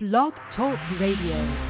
Blog Talk Radio.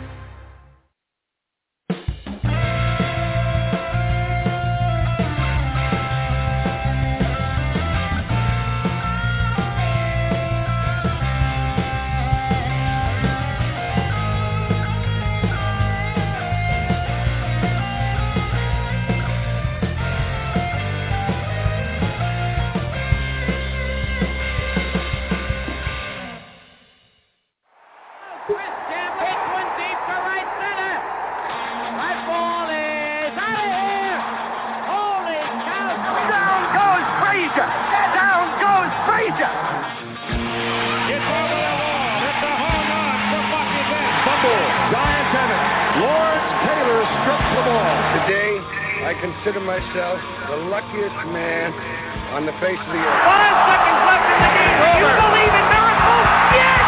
I consider myself the luckiest man on the face of the earth. 5 seconds left in the game. Do you believe in miracles? Yes!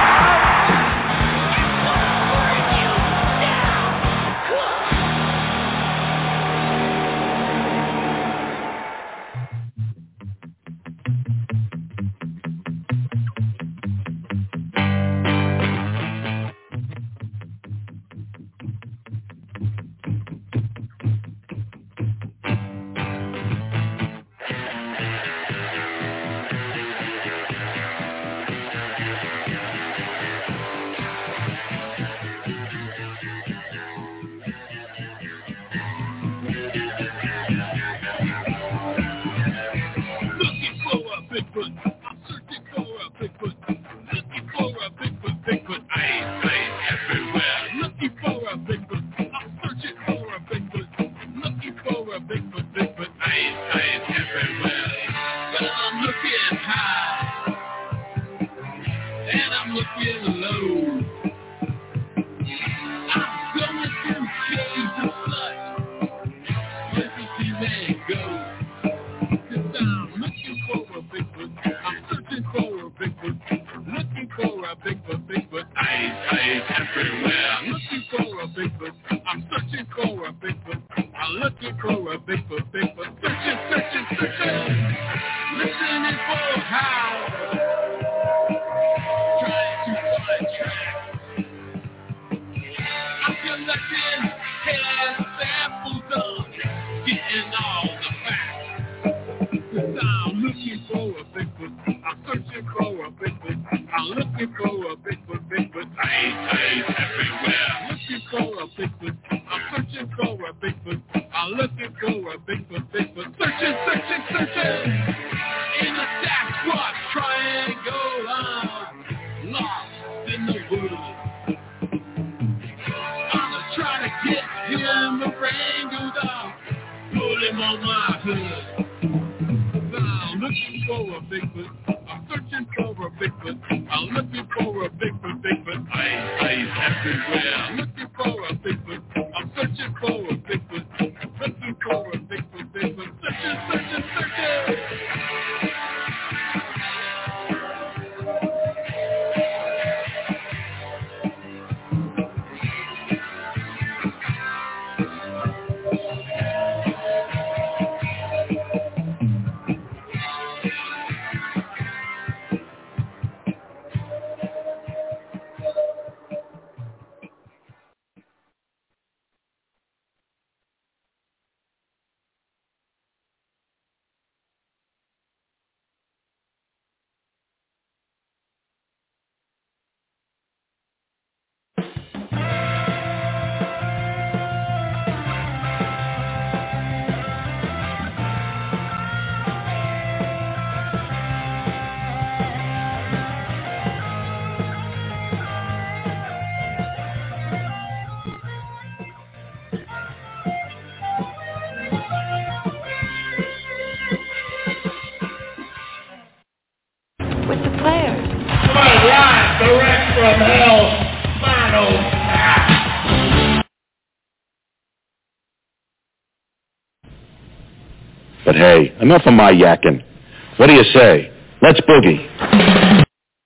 But hey, enough of my yakking. What do you say? Let's boogie.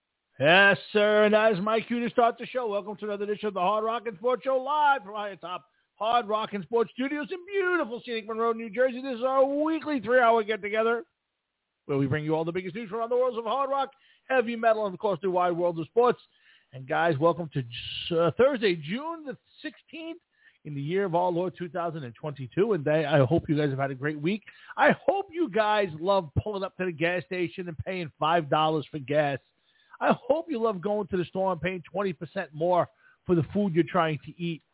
Yes, sir, and that is my cue to start the show. Welcome to another edition of the Hard Rock and Sports Show, live from high atop Hard Rock and Sports Studios in beautiful scenic Monroe, New Jersey. This is our weekly 3-hour get-together where we bring you all the biggest news from around the worlds of hard rock, heavy metal, and, of course, the wide world of sports. And guys, welcome to Thursday, June the 16th in the year of our Lord 2022. And I hope you guys have had a great week. I hope you guys love pulling up to the gas station and paying $5 for gas. I hope you love going to the store and paying 20% more for the food you're trying to eat.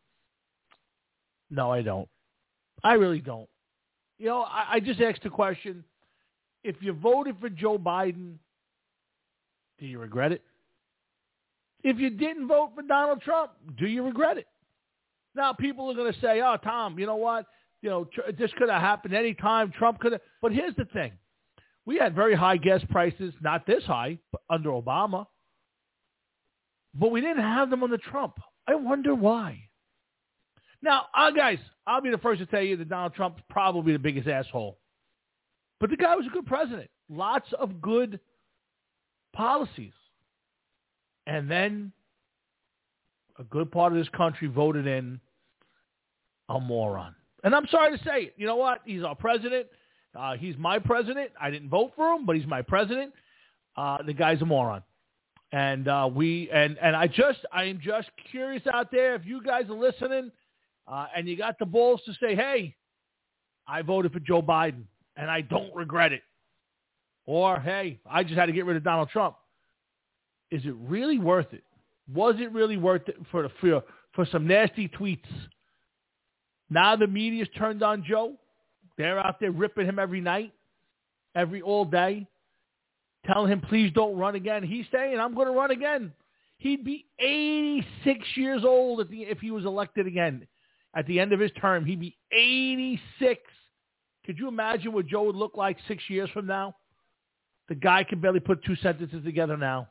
No, I don't. I really don't. You know, I just asked the question, if you voted for Joe Biden, do you regret it? If you didn't vote for Donald Trump, do you regret it? Now, people are going to say, oh, Tom, you know what? You know, this could have happened any time. Trump could have. But here's the thing. We had very high gas prices, not this high, but under Obama. But we didn't have them under Trump. I wonder why. Now, guys, I'll be the first to tell you that Donald Trump's probably the biggest asshole. But the guy was a good president. Lots of good policies. And then a good part of this country voted in a moron. And I'm sorry to say it. You know what? He's our president. He's my president. I didn't vote for him, but he's my president. The guy's a moron. And I am just curious out there, if you guys are listening and you got the balls to say, hey, I voted for Joe Biden and I don't regret it. Or, hey, I just had to get rid of Donald Trump. Is it really worth it? Was it really worth it for some nasty tweets? Now the media's turned on Joe. They're out there ripping him every night, all day, telling him, please don't run again. He's saying, I'm going to run again. He'd be 86 years old if he was elected again. At the end of his term, he'd be 86. Could you imagine what Joe would look like 6 years from now? The guy can barely put two sentences together now.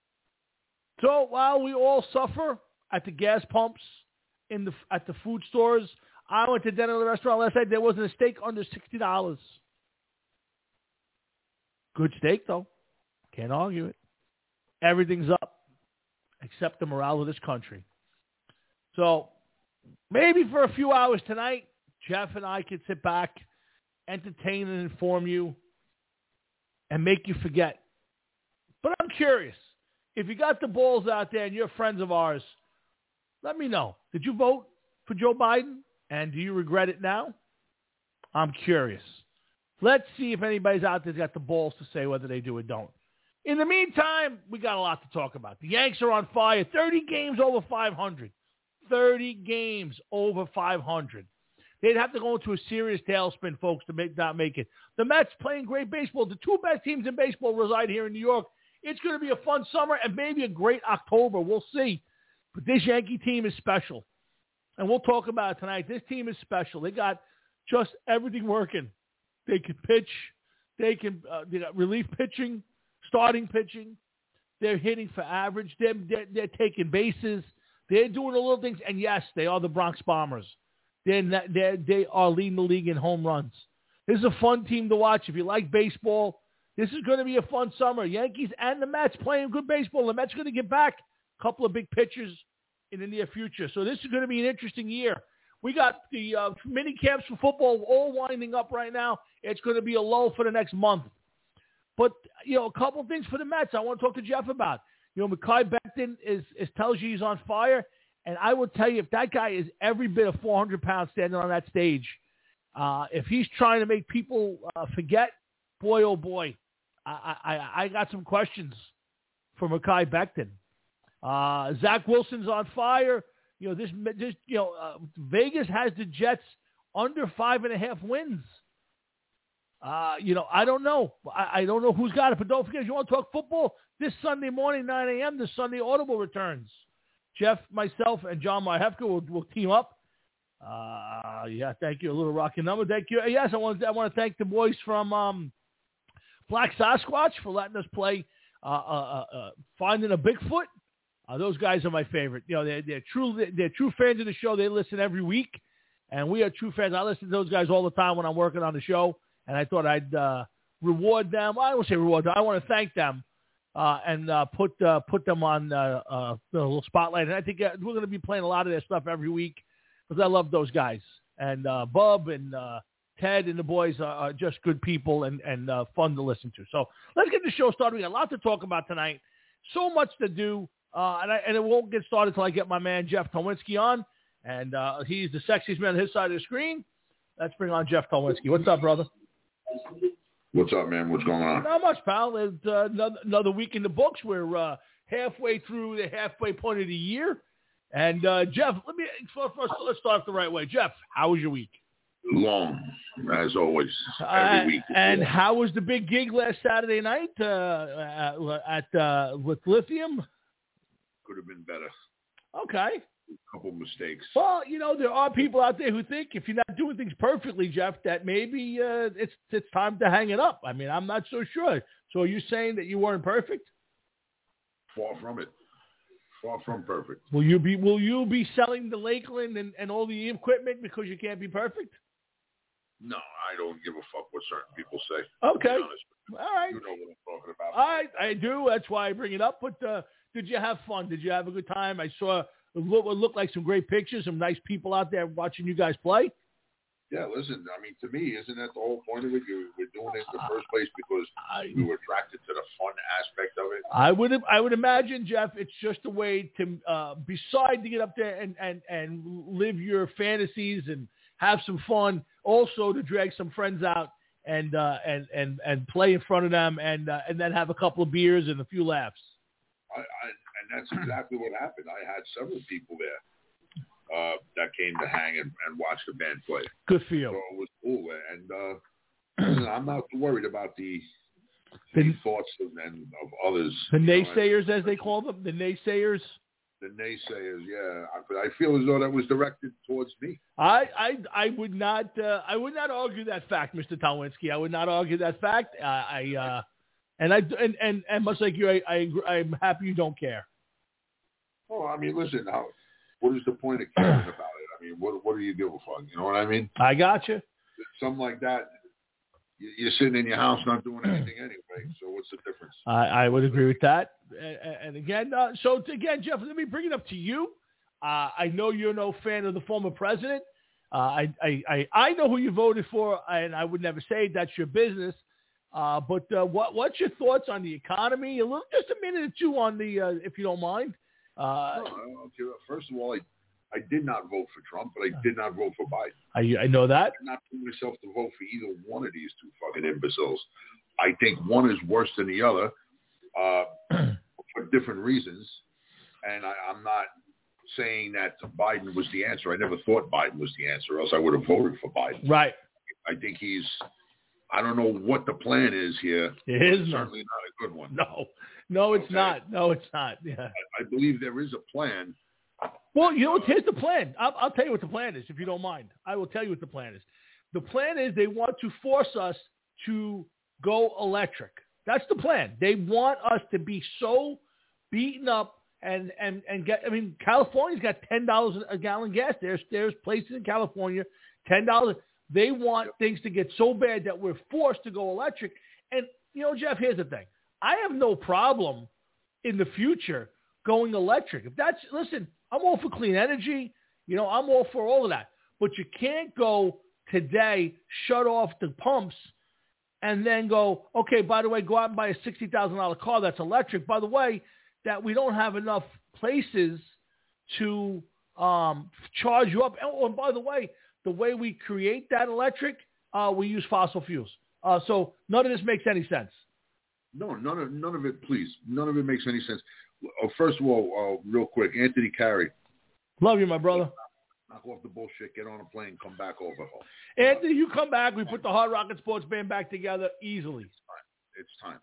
So while we all suffer at the gas pumps, at the food stores, I went to dinner at the restaurant last night. There wasn't a steak under $60. Good steak, though. Can't argue it. Everything's up except the morale of this country. So maybe for a few hours tonight, Jeff and I could sit back, entertain and inform you, and make you forget. But I'm curious. If you got the balls out there and you're friends of ours, let me know. Did you vote for Joe Biden? And do you regret it now? I'm curious. Let's see if anybody's out there's got the balls to say whether they do or don't. In the meantime, we got a lot to talk about. The Yanks are on fire. 30 games over 500. 30 games over 500. They'd have to go into a serious tailspin, folks, to not make it. The Mets playing great baseball. The two best teams in baseball reside here in New York. It's going to be a fun summer and maybe a great October. We'll see. But this Yankee team is special. And we'll talk about it tonight. This team is special. They got just everything working. They can pitch. They got relief pitching, starting pitching. They're hitting for average. They're taking bases. They're doing the little things. And, yes, they are the Bronx Bombers. They are leading the league in home runs. This is a fun team to watch. If you like baseball, this is going to be a fun summer. Yankees and the Mets playing good baseball. The Mets are going to get back a couple of big pitchers in the near future. So this is going to be an interesting year. We got the mini camps for football all winding up right now. It's going to be a lull for the next month. But, a couple of things for the Mets I want to talk to Jeff about. Mekhi Becton tells you he's on fire. And I will tell you, if that guy is every bit of 400 pounds standing on that stage, if he's trying to make people forget, boy, oh boy, I got some questions for Mekhi Becton. Zach Wilson's on fire. Vegas has the Jets under 5.5 wins. I don't know. I don't know who's got it, but don't forget, if you want to talk football, this Sunday morning, 9 a.m., the Sunday Audible returns. Jeff, myself, and John Marhefka will team up. Thank you. A little rocking number. Thank you. Yes, I want to thank the boys from Black Sasquatch for letting us play Finding a Bigfoot. Those guys are my favorite. They're true fans of the show. They listen every week, and we are true fans. I listen to those guys all the time when I'm working on the show, and I thought I'd reward them. I don't say reward them. I want to thank them and put them on the little spotlight. And I think we're going to be playing a lot of their stuff every week because I love those guys. And Bub and Ted and the boys are just good people and fun to listen to. So let's get the show started. We got a lot to talk about tonight. So much to do. and it won't get started until I get my man Jeff Tolwinski on, and he's the sexiest man on his side of the screen. Let's bring on Jeff Tolwinski. What's up, brother? What's up, man? What's going on? Not much, pal. It's another week in the books. We're halfway through the halfway point of the year. And, Jeff, let's start the right way. Jeff, how was your week? Long, as always, every week. And how was the big gig last Saturday night with Lithium? Could have been better. Okay. A couple mistakes. Well, there are people out there who think if you're not doing things perfectly, Jeff, that maybe it's time to hang it up. I mean, I'm not so sure. So are you saying that you weren't perfect? Far from it. Far from perfect. Will you be selling the Lakeland and all the equipment because you can't be perfect? No, I don't give a fuck what certain people say. Okay. All right. You know what I'm talking about. I do. That's why I bring it up. But did you have fun? Did you have a good time? I saw what looked like some great pictures, some nice people out there watching you guys play. Yeah, listen, I mean, to me, isn't that the whole point of it? We're doing it in the first place because we were attracted to the fun aspect of it. I would imagine, Jeff, it's just a way to, besides to get up there and live your fantasies and have some fun, also to drag some friends out and play in front of them and then have a couple of beers and a few laughs. And that's exactly what happened. I had several people there that came to hang and watch the band play. Good for you. So it was cool. And I'm not worried about the thoughts of others. The naysayers, as they call them, the naysayers. The naysayers, yeah. I feel as though that was directed towards me. I would not argue that fact, Mr. Tolwinski. I would not argue that fact. And much like you, I'm happy you don't care. Oh, I mean, listen, what is the point of caring about it? I mean, what do you give a fuck? You know what I mean? I got you. Something like that, you're sitting in your house not doing anything anyway, so what's the difference? I would agree with that. And again, Jeff, let me bring it up to you. I know you're no fan of the former president. I know who you voted for, and I would never say that's your business. But what's your thoughts on the economy? Just a minute or two on the, if you don't mind. First of all, I did not vote for Trump, but I did not vote for Biden. I know that. I'm not putting myself to vote for either one of these two fucking imbeciles. I think one is worse than the other for different reasons. And I'm not saying that Biden was the answer. I never thought Biden was the answer, or else I would have voted for Biden. Right. I think I don't know what the plan is here. It is certainly not a good one. No, it's not. No, it's not. Yeah. I believe there is a plan. Well, here's the plan. I'll tell you what the plan is, if you don't mind. I will tell you what the plan is. The plan is they want to force us to go electric. That's the plan. They want us to be so beaten up and get. I mean, California's got $10 a gallon gas. There's places in California, $10. They want things to get so bad that we're forced to go electric. And, Jeff, here's the thing. I have no problem in the future going electric. Listen, I'm all for clean energy. I'm all for all of that. But you can't go today, shut off the pumps, and then go, okay, by the way, go out and buy a $60,000 car that's electric. By the way, that we don't have enough places to charge you up. And by the way we create that electric, we use fossil fuels. So none of this makes any sense. No, none of it, please. None of it makes any sense. First of all, real quick, Anthony Carey. Love you, my brother. Knock off the bullshit, get on a plane, come back over. Anthony, you come back. We put the Hard Rocket Sports Band back together easily. It's time.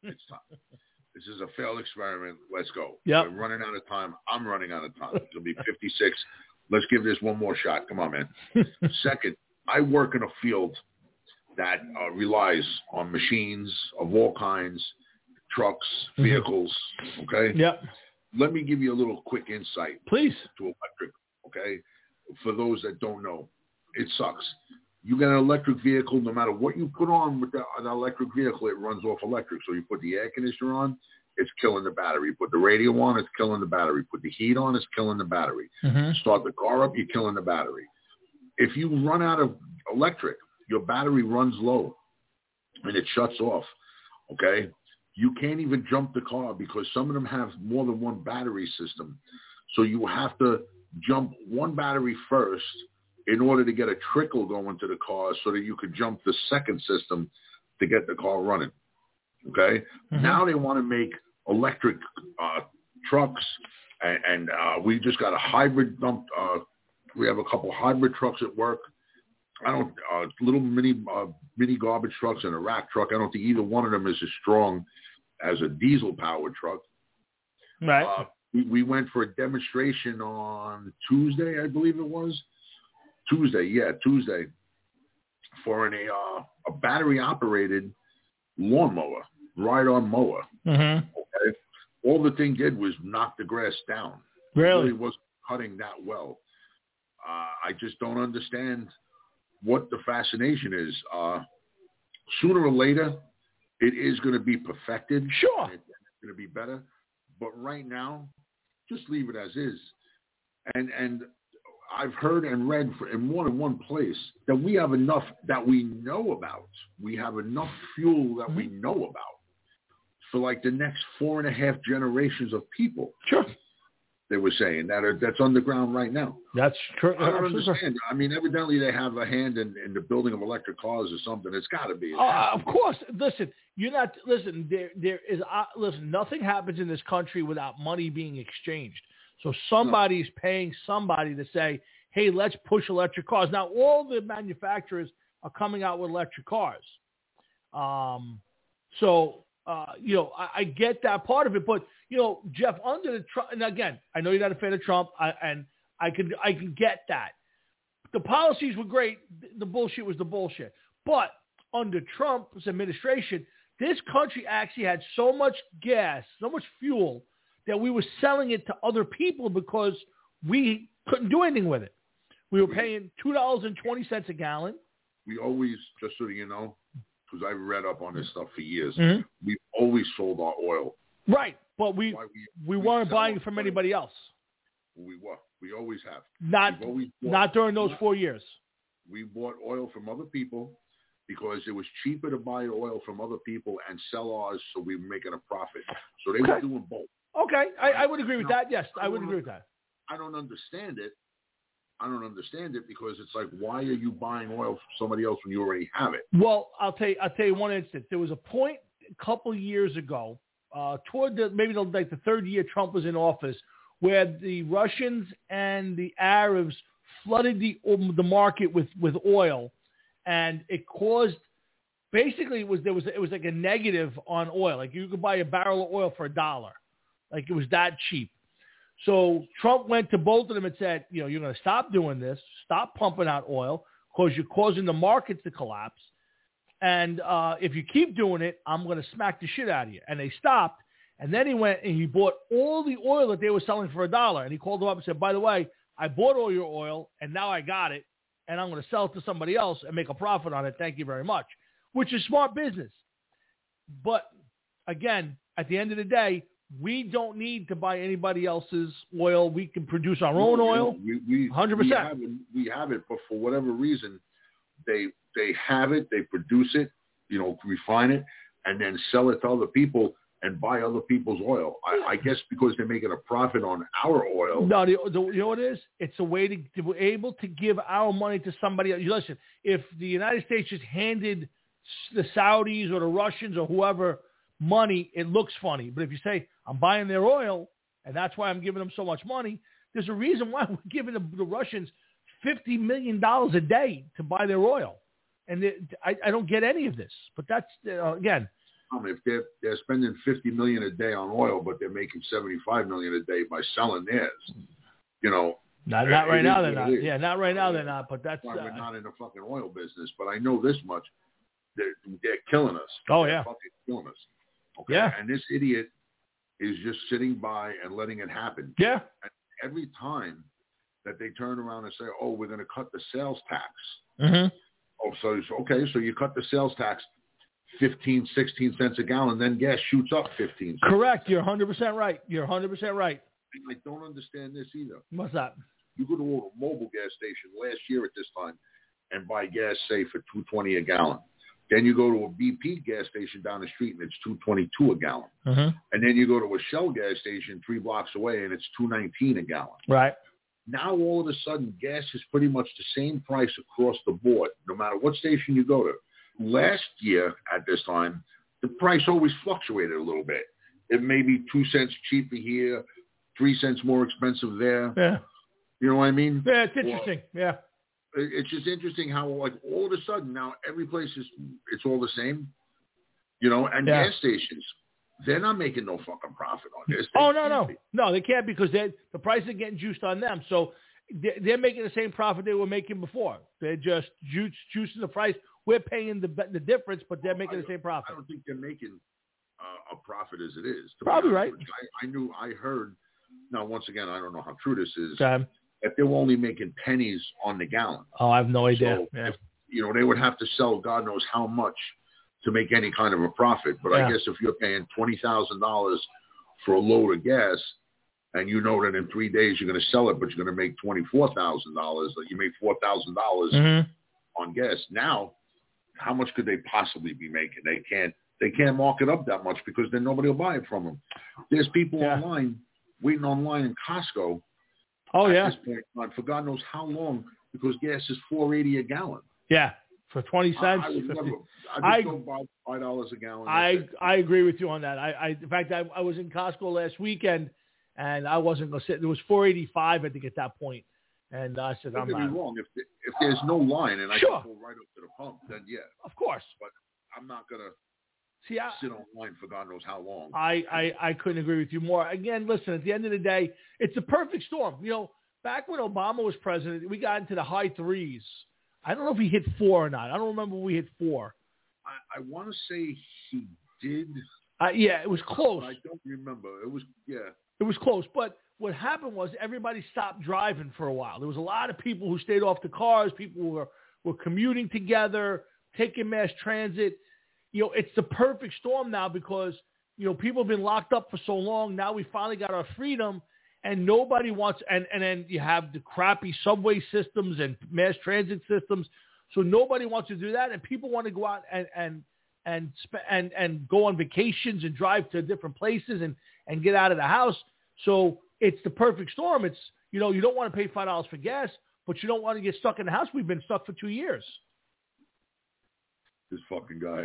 This is a failed experiment. Let's go. Yep. We're running out of time. I'm running out of time. It'll be 56. Let's give this one more shot. Come on, man. Second, I work in a field that relies on machines of all kinds, trucks, vehicles, okay? Yep. Let me give you a little quick insight. Please. To electric, okay? For those that don't know, it sucks. You get an electric vehicle, no matter what you put on with an electric vehicle, it runs off electric. So you put the air conditioner on, it's killing the battery. You put the radio on, it's killing the battery. Put the heat on, it's killing the battery. Mm-hmm. Start the car up, you're killing the battery. If you run out of electric, your battery runs low and it shuts off, okay? You can't even jump the car because some of them have more than one battery system. So you have to jump one battery first in order to get a trickle going to the car so that you could jump the second system to get the car running. Okay? Mm-hmm. Now they want to make electric trucks, and we just got a hybrid dump. We have a couple hybrid trucks at work. Little mini garbage trucks and a rack truck. I don't think either one of them is as strong as a diesel-powered truck. Right. We went for a demonstration on Tuesday, I believe it was. Tuesday, for a battery-operated lawnmower, ride-on mower. Mm-hmm. Okay? All the thing did was knock the grass down. Really? It really wasn't cutting that well. I just don't understand what the fascination is. Sooner or later, it is going to be perfected. Sure. It's going to be better. But right now, just leave it as is. And I've heard and read in more than one place that we have enough that we know about. We have enough fuel that we know about for like the next 4.5 generations of people. Sure. They were saying that's underground right now. That's true. I don't understand. I mean, evidently they have a hand in the building of electric cars or something. It's got to be. Of course. Listen, you're not. Listen, there is. Listen, nothing happens in this country without money being exchanged. So somebody's paying somebody to say, "Hey, let's push electric cars." Now, all the manufacturers are coming out with electric cars. I get that part of it, but. Jeff, under the Trump, and again, I know you're not a fan of Trump, and I can get that. The policies were great. The bullshit was the bullshit. But under Trump's administration, this country actually had so much gas, so much fuel, that we were selling it to other people because we couldn't do anything with it. We were paying $2.20 a gallon. We always, just so you know, because I've read up on this stuff for years, mm-hmm. we've always sold our oil. Right. But we weren't buying it from anybody else. We were. We always have. Not during those 4 years. We bought oil from other people because it was cheaper to buy oil from other people and sell ours, so we were making a profit. So they were doing both. Okay. I would agree with that. Yes, I would agree with that. I don't understand it. Because it's like, why are you buying oil from somebody else when you already have it? Well, I'll tell you one instance. There was a point a couple years ago, toward the third year Trump was in office, where the Russians and the Arabs flooded the market with oil, and it caused basically it was like a negative on oil. Like you could buy a barrel of oil for $1, like it was that cheap. So Trump went to both of them and said, you're going to stop doing this, stop pumping out oil, because you're causing the markets to collapse. And if you keep doing it, I'm going to smack the shit out of you. And they stopped. And then he went and he bought all the oil that they were selling for $1. And he called them up and said, by the way, I bought all your oil, and now I got it, and I'm going to sell it to somebody else and make a profit on it. Thank you very much, which is smart business. But, again, at the end of the day, we don't need to buy anybody else's oil. We can produce our own oil, 100%. We have it, but for whatever reason, they have it, they produce it, refine it, and then sell it to other people and buy other people's oil. I guess because they're making a profit on our oil. No, you know what it is? It's a way to be able to give our money to somebody else. Listen, if the United States just handed the Saudis or the Russians or whoever money, it looks funny. But if you say, I'm buying their oil, and that's why I'm giving them so much money, there's a reason why we're giving the Russians $50 million a day to buy their oil. And I don't get any of this. But that's, again. If they're spending $50 million a day on oil, but they're making $75 million a day by selling theirs, Not right now they're not. Yeah, not right now they're not. But that's why we're not in the fucking oil business. But I know this much: they're killing us. Oh they're yeah, fucking killing us. Okay? Yeah. And this idiot is just sitting by and letting it happen. Yeah. And every time that they turn around and say, "Oh, we're going to cut the sales tax." Mm-hmm. Oh, so you cut the sales tax 15, 16 cents a gallon, then gas shoots up 15 cents. Correct. You're 100% right. You're 100% right. I don't understand this either. What's that? You go to a mobile gas station last year at this time and buy gas, say, for $2.20 a gallon. Then you go to a BP gas station down the street, and it's $2.22 a gallon. Mm-hmm. And then you go to a Shell gas station 3 blocks away, and it's $2.19 a gallon. Right. Now, all of a sudden, gas is pretty much the same price across the board, no matter what station you go to. Last year at this time, the price always fluctuated a little bit. It may be 2 cents cheaper here, 3 cents more expensive there. Yeah. You know what I mean? Yeah, it's interesting. Yeah. It's just interesting how, like, all of a sudden now every place it's all the same, you know, and gas stations, they're not making no fucking profit on this. No, they can't because the prices are getting juiced on them. So they're making the same profit they were making before. They're just juicing the price. We're paying the difference, but they're making the same profit. I don't think they're making a profit as it is. Probably right. I heard. Now, once again, I don't know how true this is. Okay. If they were only making pennies on the gallon. Oh, I have no idea. So yeah. If, you know, they would have to sell God knows how much to make any kind of a profit. But I guess if you're paying $20,000 for a load of gas, and you know that in 3 days you're going to sell it, but you're going to make $24,000, that you make $4,000 on gas. Now, how much could they possibly be making? They can't mark it up that much because then nobody will buy it from them. There's people waiting online in Costco. Oh, at this point, for God knows how long, because gas is $4.80 a gallon. Yeah, for 20 cents. I don't buy $5 a gallon. I agree with you on that. In fact, I was in Costco last weekend, and I wasn't going to sit. It was $4.85, I think, at that point. And I said, I'm not. Wrong. If there's no line and I can go right up to the pump, then yeah. Of course. But I'm not going to sit online for God knows how long. I couldn't agree with you more. Again, listen, at the end of the day, it's a perfect storm. You know, back when Obama was president, we got into the high threes. I don't know if he hit 4 or not. I don't remember when we hit 4. I want to say he did. Yeah, it was close. I don't remember. It was close. But what happened was everybody stopped driving for a while. There was a lot of people who stayed off the cars. People were commuting together, taking mass transit. You know, it's the perfect storm now because, you know, people have been locked up for so long. Now we finally got our freedom, and nobody wants, and then you have the crappy subway systems and mass transit systems. So nobody wants to do that. And people want to go out and go on vacations and drive to different places and get out of the house. So it's the perfect storm. It's, you know, you don't want to pay $5 for gas, but you don't want to get stuck in the house. We've been stuck for 2 years. This fucking guy.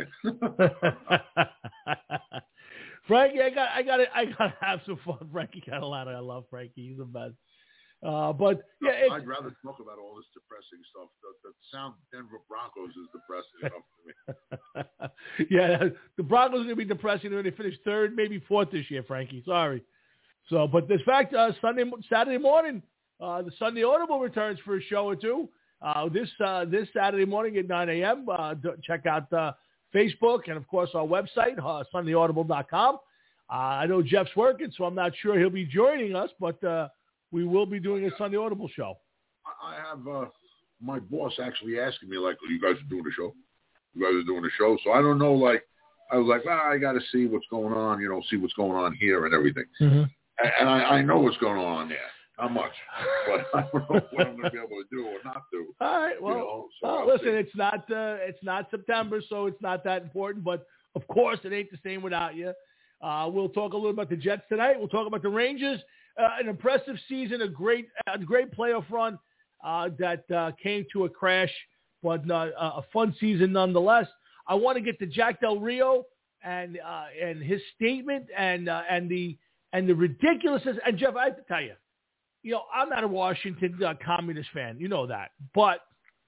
Frankie, I got to have some fun. Frankie Catalano, I love Frankie. He's the best. But yeah, I'd rather talk about all this depressing stuff. The sound Denver Broncos is depressing enough for me. Yeah, the Broncos are going to be depressing when they finish 3rd, maybe 4th this year, Frankie. Sorry. So, but this fact, Saturday morning, the Sunday Audible returns for a show or two. This Saturday morning at 9 a.m. Check out Facebook and, of course, our website, SundayAudible.com. I know Jeff's working, so I'm not sure he'll be joining us, but we will be doing a Sunday Audible show. I have my boss actually asking me, like, you guys are doing a show? You guys are doing a show? So I don't know, like, I was like, I got to see what's going on, you know, see what's going on here and everything. Mm-hmm. And I know what's going on there. Not much, but I don't know what I'm going to be able to do or not do. All right. Well, you know, listen, it's not September, so it's not that important. But of course, it ain't the same without you. We'll talk a little about the Jets tonight. We'll talk about the Rangers. An impressive season, a great playoff run that came to a crash, but a fun season nonetheless. I want to get to Jack Del Rio and his statement and the ridiculousness. And Jeff, I have to tell you. You know, I'm not a Washington communist fan. You know that. But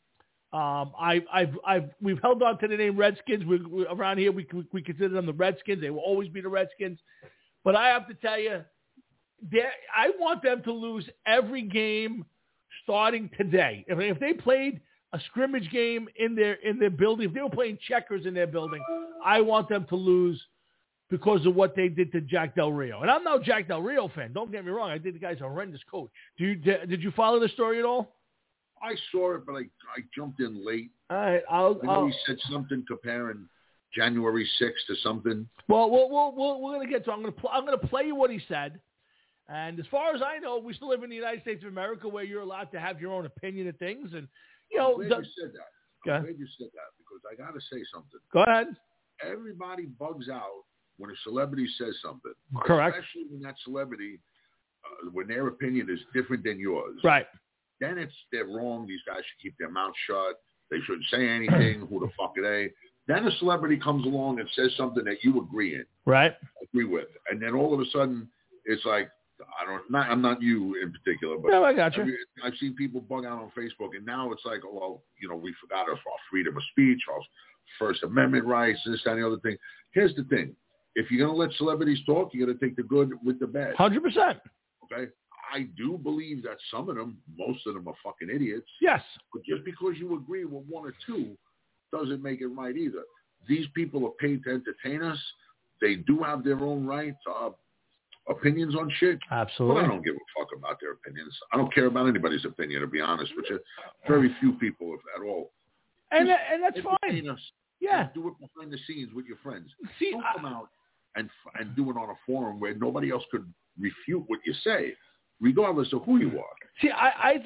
we've held on to the name Redskins. We around here, we consider them the Redskins. They will always be the Redskins. But I have to tell you, I want them to lose every game starting today. If they played a scrimmage game in their building, if they were playing checkers in their building, I want them to lose because of what they did to Jack Del Rio. And I'm no Jack Del Rio fan. Don't get me wrong. I think the guy's a horrendous coach. Did you follow the story at all? I saw it, but I jumped in late. All right. He said something comparing January 6th to something. Well, we're going to get to it. I'm going to play you what he said. And as far as I know, we still live in the United States of America where you're allowed to have your own opinion of things. And, you know, I'm glad you said that. I'm glad you said that because because I got to say something. Go ahead. Everybody bugs out when a celebrity says something. Correct. Especially when that celebrity, when their opinion is different than yours. Right. Then they're wrong. These guys should keep their mouth shut. They shouldn't say anything. Who the fuck are they? Then a celebrity comes along and says something that you agree with. And then all of a sudden, it's like, I'm not you in particular, but no, I got you. I've seen people bug out on Facebook, and now it's like, well, we forgot our freedom of speech, our First Amendment rights, this, that, and the other thing. Here's the thing. If you're going to let celebrities talk, you got to take the good with the bad. 100%. Okay? I do believe that some of them, most of them are fucking idiots. Yes. But just because you agree with one or two doesn't make it right either. These people are paid to entertain us. They do have their own rights, opinions on shit. Absolutely. But I don't give a fuck about their opinions. I don't care about anybody's opinion, to be honest with you. Very few people, if at all. And that's fine. Us. Yeah. Do it behind the scenes with your friends. See, don't come out and do it on a forum where nobody else could refute what you say, regardless of who you are. See, I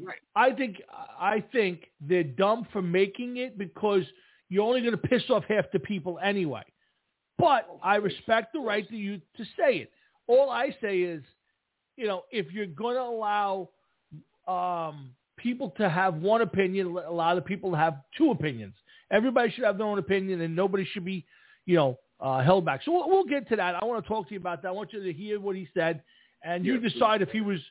think they're dumb for making it because you're only going to piss off half the people anyway. But I respect the right to you to say it. All I say is, if you're going to allow people to have one opinion, allow the people to have two opinions. Everybody should have their own opinion, and nobody should be, held back. So we'll get to that. I want to talk to you about that. I want you to hear what he said, and you decide if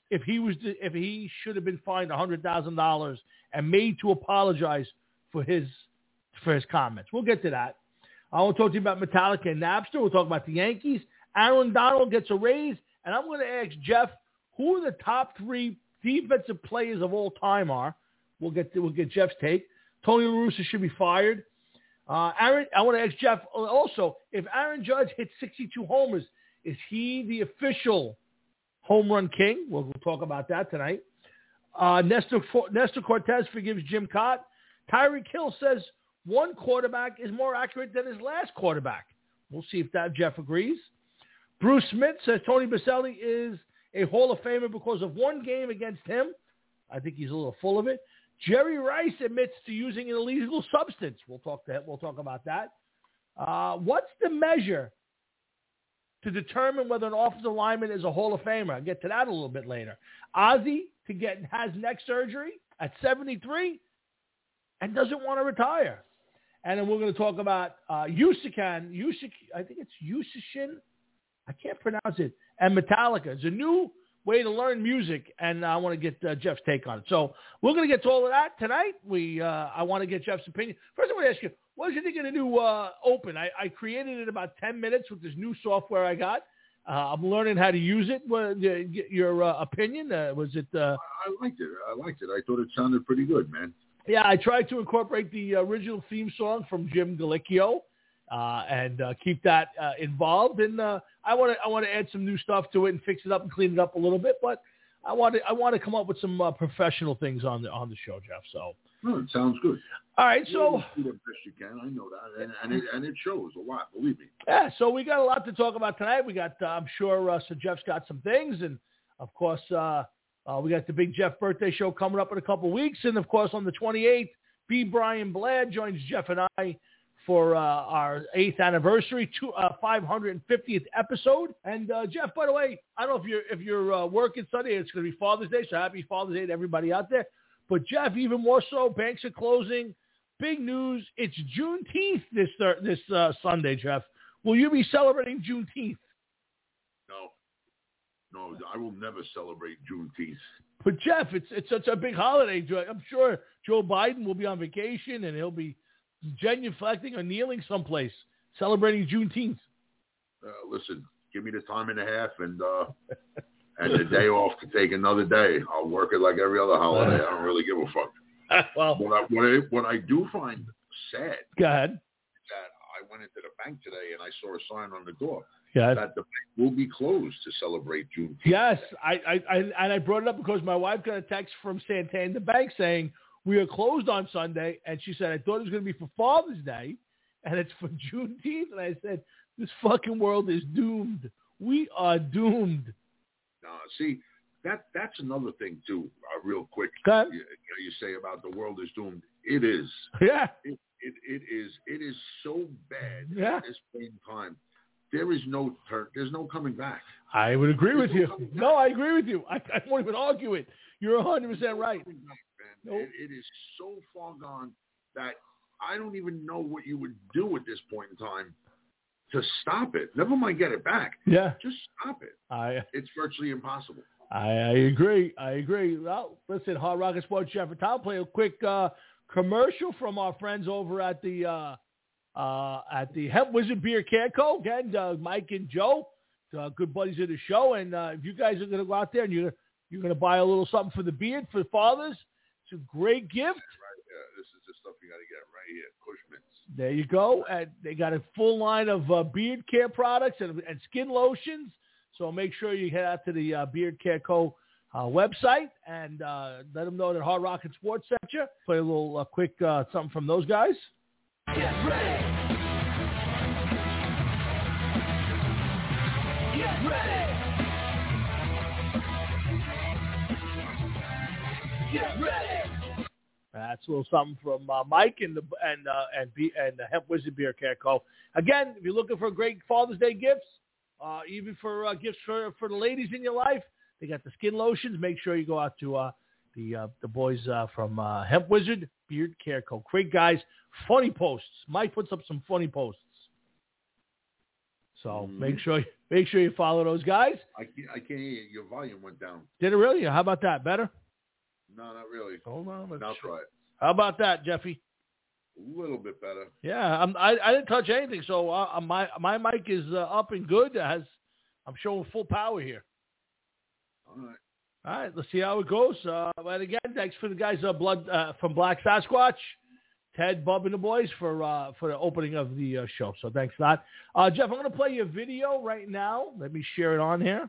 he should have been fined $100,000 and made to apologize for his comments. We'll get to that. I want to talk to you about Metallica and Napster. We'll talk about the Yankees. Aaron Donald gets a raise, and I'm going to ask Jeff who the top 3 defensive players of all time are. We'll get Jeff's take. Tony La Russa should be fired. I want to ask Jeff also, if Aaron Judge hits 62 homers, is he the official home run king? We'll talk about that tonight. Nestor Cortez forgives Jim Cott. Tyreek Hill says one quarterback is more accurate than his last quarterback. We'll see if Jeff agrees. Bruce Smith says Tony Baselli is a Hall of Famer because of one game against him. I think he's a little full of it. Jerry Rice admits to using an illegal substance. We'll talk about that. What's the measure to determine whether an offensive lineman is a Hall of Famer? I'll get to that a little bit later. Ozzy has neck surgery at 73 and doesn't want to retire. And then we're going to talk about Yusichin. I think it's Yusichin. I can't pronounce it. And Metallica. It's a new way to learn music, and I want to get Jeff's take on it. So we're going to get to all of that tonight. I want to get Jeff's opinion. First, I want to ask you, what did you think of the new Open? I created it in about 10 minutes with this new software I got. I'm learning how to use it. Your opinion? Was it? I liked it. I thought it sounded pretty good, man. Yeah, I tried to incorporate the original theme song from Jim Galicchio and keep that involved. And I want to add some new stuff to it and fix it up and clean it up a little bit. But I want to come up with some professional things on the show, Jeff. So it sounds good. All right, so do the best you can. I know that, and it shows a lot. Believe me. Yeah, so we got a lot to talk about tonight. We got, I'm sure, so Jeff's got some things, and of course, we got the big Jeff birthday show coming up in a couple of weeks, and of course, on the 28th, B. Brian Blair joins Jeff and I for our 8th anniversary, 550th episode. And Jeff, by the way, I don't know if you're working Sunday. It's going to be Father's Day, so happy Father's Day to everybody out there. But Jeff, even more so, banks are closing. Big news! It's Juneteenth this Sunday, Jeff. Will you be celebrating Juneteenth? No, I will never celebrate Juneteenth. But Jeff, it's such a big holiday. I'm sure Joe Biden will be on vacation and he'll be genuflecting or kneeling someplace celebrating Juneteenth. Listen, give me the time and a half and the day off to take another day. I'll work it like every other holiday. I don't really give a fuck. Well, what I do find sad. Go ahead. That I went into the bank today and I saw a sign on the door. Yeah. That the bank will be closed to celebrate Juneteenth. Yes, I brought it up because my wife got a text from Santander Bank saying we are closed on Sunday, and she said I thought it was going to be for Father's Day, and it's for Juneteenth. And I said this fucking world is doomed. We are doomed. See, that's another thing too. Real quick, okay. You say about the world is doomed. It is. Yeah. It is. It is so bad at this point in time. There is no turn. There's no coming back. I would agree with you. No, I agree with you. I won't even argue it. You're 100% right. Nope. It is so far gone that I don't even know what you would do at this point in time to stop it. Never mind get it back. Yeah. Just stop it. It's virtually impossible. I agree. Well, listen, Hard Rock Sports Jeff and I'll play a quick commercial from our friends over at the Hemp Wizard Beer Can Co. Again, Mike and Joe, good buddies of the show. And if you guys are going to go out there and you're going to buy a little something for the beard for fathers, it's a great gift. Right, yeah, this is the stuff you got to get right here, Cushman's. There you go. And they got a full line of beard care products and skin lotions. So make sure you head out to the Beard Care Co. Website and let them know that Hard Rock and Sports sent you. Play a little quick something from those guys. Get ready. Get ready. Get ready. That's a little something from Mike and the Hemp Wizard Beer Care Co. Again, if you're looking for great Father's Day gifts, even for gifts for the ladies in your life, they got the skin lotions. Make sure you go out to the boys from Hemp Wizard Beard Care Co. Great guys, funny posts. Mike puts up some funny posts, so make sure you follow those guys. I can't hear you. Your volume went down. Did it really? How about that? Better? No, not really. Hold on. Now try it. How about that, Jeffy? A little bit better. Yeah, I didn't touch anything, so my mic is up and good. I'm showing full power here. All right, let's see how it goes. But again, thanks for the guys from Black Sasquatch, Ted, Bub, and the boys for the opening of the show. So thanks for that. Jeff, I'm going to play you a video right now. Let me share it on here.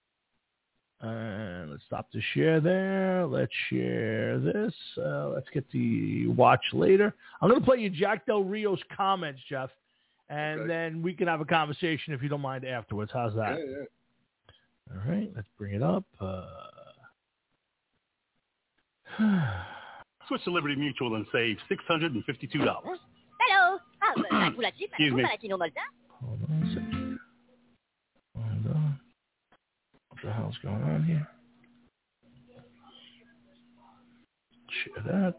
And let's stop the share there. Let's share this. Let's get the watch later. I'm going to play you Jack Del Rio's comments, Jeff, and then we can have a conversation if you don't mind afterwards. How's that? Yeah. All right, let's bring it up. Switch to Liberty Mutual and save $652. Hello. Excuse me. Hold on a second. Hold on. What the hell's going on here? Share that.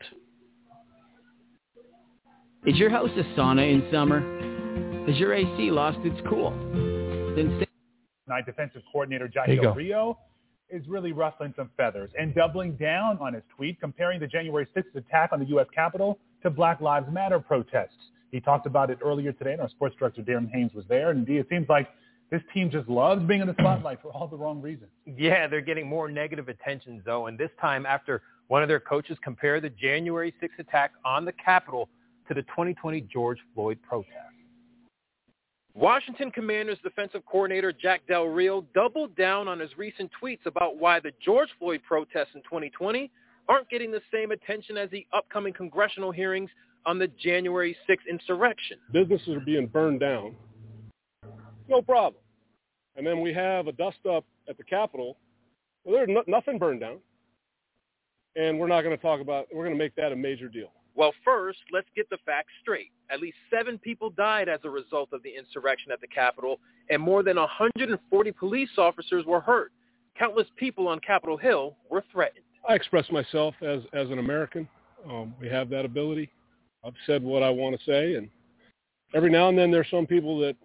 Is your house a sauna in summer? Has your AC lost its cool? Then defensive coordinator Jack Del Rio is really ruffling some feathers and doubling down on his tweet, comparing the January 6th attack on the U.S. Capitol to Black Lives Matter protests. He talked about it earlier today, and our sports director Darren Haynes was there. And indeed, it seems like this team just loves being in the spotlight for all the wrong reasons. Yeah, they're getting more negative attention, though, and this time after one of their coaches compared the January 6th attack on the Capitol to the 2020 George Floyd protest. Washington Commanders defensive coordinator Jack Del Rio doubled down on his recent tweets about why the George Floyd protests in 2020 aren't getting the same attention as the upcoming congressional hearings on the January 6th insurrection. Businesses are being burned down. No problem. And then we have a dust-up at the Capitol. Well, there's nothing burned down. And we're not going to talk about, we're going to make that a major deal. Well, first, let's get the facts straight. At least 7 people died as a result of the insurrection at the Capitol, and more than 140 police officers were hurt. Countless people on Capitol Hill were threatened. I express myself as an American. We have that ability. I've said what I want to say, and every now and then there's some people that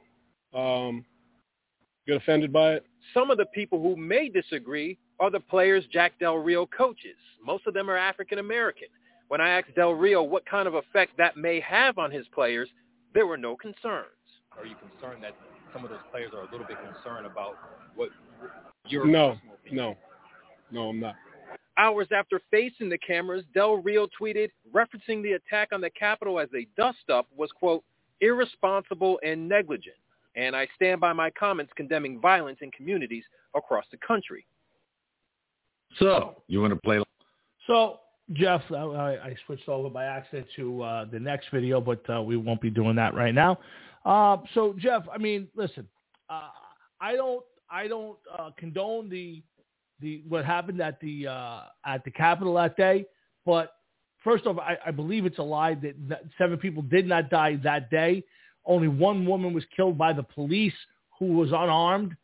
get offended by it. Some of the people who may disagree are the players Jack Del Rio coaches. Most of them are African American. When I asked Del Rio what kind of effect that may have on his players, there were no concerns. Are you concerned that some of those players are a little bit concerned about what your No, I'm not. Hours after facing the cameras, Del Rio tweeted, referencing the attack on the Capitol as a dust-up was, quote, irresponsible and negligent. And I stand by my comments condemning violence in communities across the country. So, you want to play? So, Jeff, I switched over by accident to the next video, but we won't be doing that right now. So, Jeff, I mean, listen, I don't condone the what happened at the Capitol that day, but first off, I believe it's a lie that 7 people did not die that day. Only 1 woman was killed by the police who was unarmed.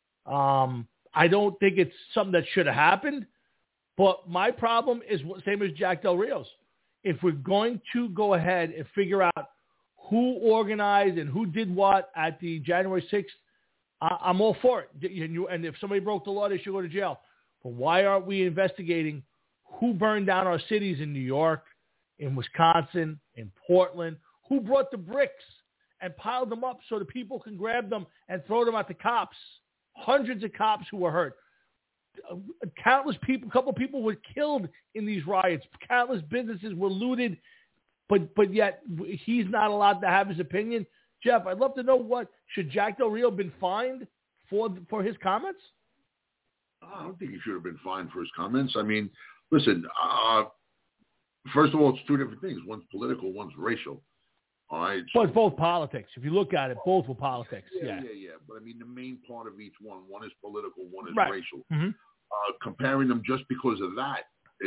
I don't think it's something that should have happened. But my problem is same as Jack Del Rio's. If we're going to go ahead and figure out who organized and who did what at the January 6th, I'm all for it. And if somebody broke the law, they should go to jail. But why aren't we investigating who burned down our cities in New York, in Wisconsin, in Portland? Who brought the bricks and piled them up so the people can grab them and throw them at the cops? Hundreds of cops who were hurt. Countless people, a couple of people were killed in these riots. Countless businesses were looted, but yet he's not allowed to have his opinion. Jeff, I'd love to know should Jack Del Rio have been fined for his comments? I don't think he should have been fined for his comments. I mean, listen, first of all, it's 2 different things. One's political, one's racial. All right. Well, it's both politics. If you look at it, both were politics. Yeah. But I mean, the main part of each one is political, one is right. racial. Mm-hmm. Comparing them just because of that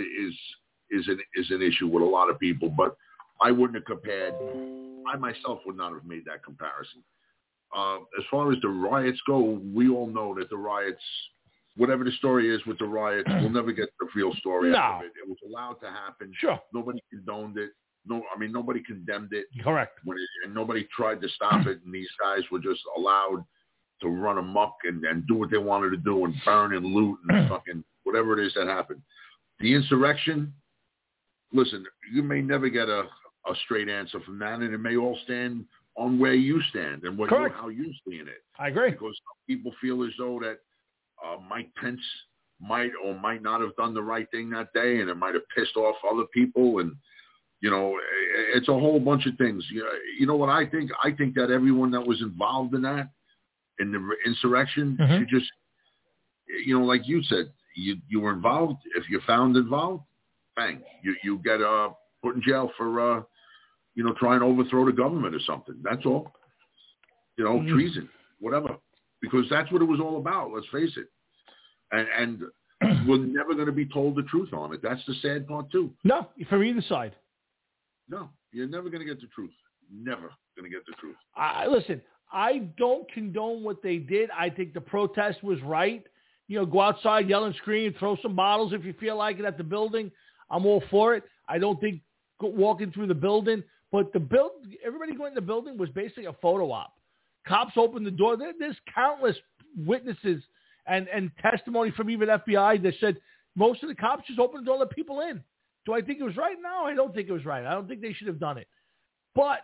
is an issue with a lot of people. But I wouldn't have compared. I myself would not have made that comparison. As far as the riots go, we all know that the riots, whatever the story is with the riots, we'll never get the real story out of it. It was allowed to happen. Sure. Nobody condoned it. Nobody condemned it. Correct. And nobody tried to stop it. And these guys were just allowed to run amok and do what they wanted to do and burn and loot and fucking whatever it is that happened. The insurrection, listen, you may never get a straight answer from that, and it may all stand on where you stand and how you see in it. I agree. Because some people feel as though that Mike Pence might or might not have done the right thing that day, and it might have pissed off other people. And, it's a whole bunch of things. You know what I think? I think that everyone that was involved in that, in the insurrection, should just, like you said, you were involved. If you're found involved, bang, you get put in jail for, trying to overthrow the government or something. That's all. Treason, whatever. Because that's what it was all about, let's face it. And we're never going to be told the truth on it. That's the sad part, too. No, from either side. No, you're never going to get the truth. Never going to get the truth. Listen, I don't condone what they did. I think the protest was right. Go outside, yell and scream, throw some bottles if you feel like it at the building. I'm all for it. I don't think walking through the building. But everybody going in the building was basically a photo op. Cops opened the door. There's countless witnesses and testimony from even FBI that said most of the cops just opened the door and let people in. Do I think it was right? No, I don't think it was right. I don't think they should have done it. But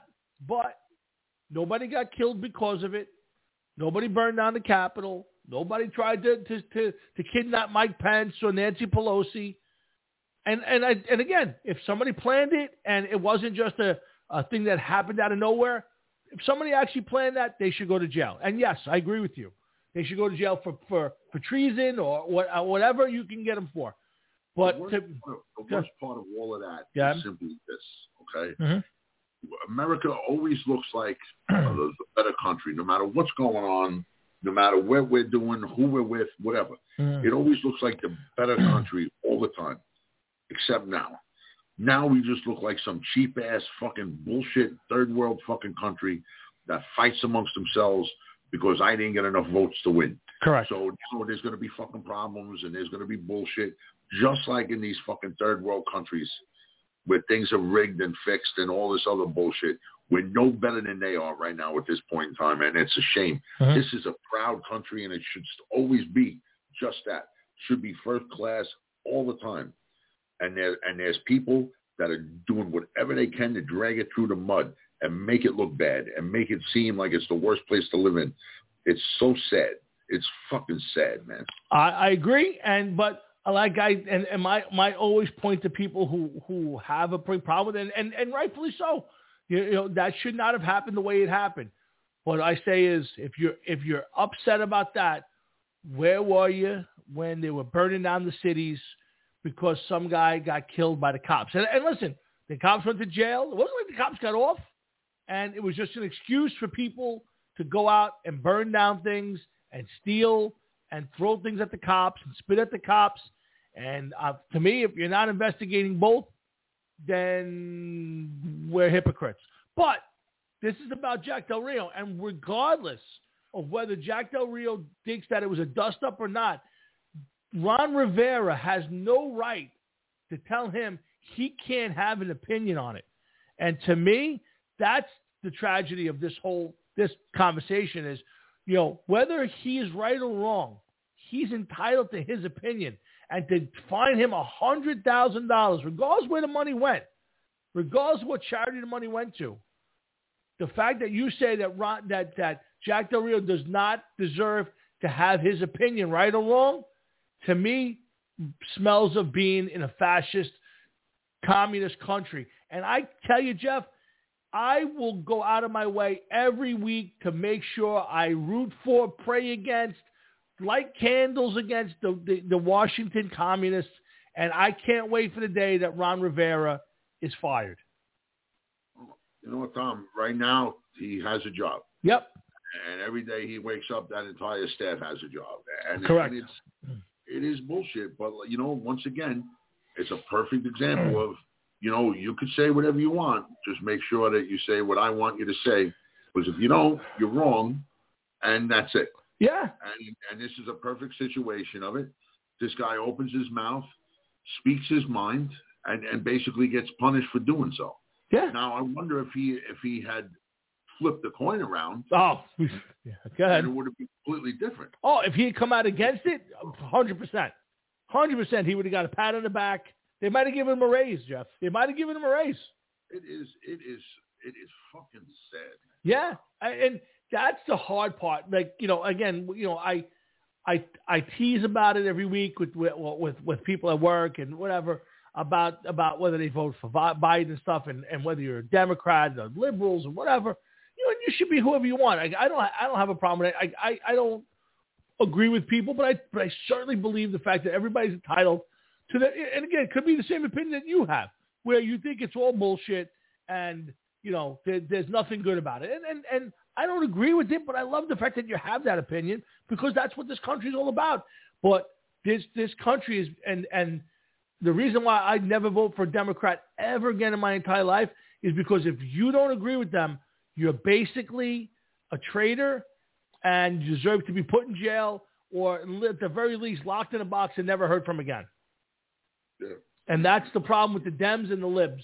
nobody got killed because of it. Nobody burned down the Capitol. Nobody tried to kidnap Mike Pence or Nancy Pelosi. And again, if somebody planned it and it wasn't just a thing that happened out of nowhere, if somebody actually planned that, they should go to jail. And yes, I agree with you. They should go to jail for treason or whatever you can get them for. But the worst part of all of that is simply this, okay? Mm-hmm. America always looks like the better country, no matter what's going on, no matter what we're doing, who we're with, whatever. Mm-hmm. It always looks like the better country all the time, except now. Now we just look like some cheap-ass fucking bullshit third world fucking country that fights amongst themselves because I didn't get enough votes to win. Correct. So now there's going to be fucking problems and there's going to be bullshit, just like in these fucking third world countries where things are rigged and fixed and all this other bullshit. We're no better than they are right now at this point in time, and it's a shame. Mm-hmm. This is a proud country, and it should always be just that. Should be first class all the time. And there's people that are doing whatever they can to drag it through the mud and make it look bad and make it seem like it's the worst place to live in. It's so sad. It's fucking sad, man. I agree, but my always point to people who have a problem with it, and rightfully so. That should not have happened the way it happened. What I say is, if you're upset about that, where were you when they were burning down the cities because some guy got killed by the cops? And listen, the cops went to jail. It wasn't like the cops got off, and it was just an excuse for people to go out and burn down things and steal and throw things at the cops and spit at the cops. And to me, if you're not investigating both, then we're hypocrites. But this is about Jack Del Rio, and regardless of whether Jack Del Rio thinks that it was a dust-up or not, Ron Rivera has no right to tell him he can't have an opinion on it. And to me, that's the tragedy of this conversation is, whether he is right or wrong, he's entitled to his opinion. And to fine him $100,000, regardless where the money went, regardless of what charity the money went to, the fact that you say that Jack Del Rio does not deserve to have his opinion, right or wrong, to me, smells of being in a fascist, communist country. And I tell you, Jeff, I will go out of my way every week to make sure I root for, pray against, light candles against the Washington communists. And I can't wait for the day that Ron Rivera is fired. You know what, Tom? Right now, he has a job. Yep. And every day he wakes up, that entire staff has a job. And correct. It is bullshit. But, once again, it's a perfect example of, you could say whatever you want. Just make sure that you say what I want you to say. Because if you don't, you're wrong. And that's it. Yeah. And this is a perfect situation of it. This guy opens his mouth, speaks his mind, and basically gets punished for doing so. Yeah. Now, I wonder if he had flipped the coin around. Oh, yeah. Go ahead. Then it would have been completely different. Oh, if he had come out against it, 100%. 100% he would have got a pat on the back. They might have given him a raise, Jeff. They might have given him a raise. It is fucking sad. Yeah. And that's the hard part. Like, again, I tease about it every week with people at work and whatever about whether they vote for Biden and stuff and whether you're a Democrat or liberals or whatever. You should be whoever you want. I don't have a problem with it. I don't agree with people, but I certainly believe the fact that everybody's entitled to that. And again, it could be the same opinion that you have, where you think it's all bullshit and there's nothing good about it. And I don't agree with it, but I love the fact that you have that opinion because that's what this country is all about. But this country is and the reason why I never vote for a Democrat ever again in my entire life is because if you don't agree with them, you're basically a traitor and you deserve to be put in jail or at the very least locked in a box and never heard from again. Yeah. And that's the problem with the Dems and the Libs.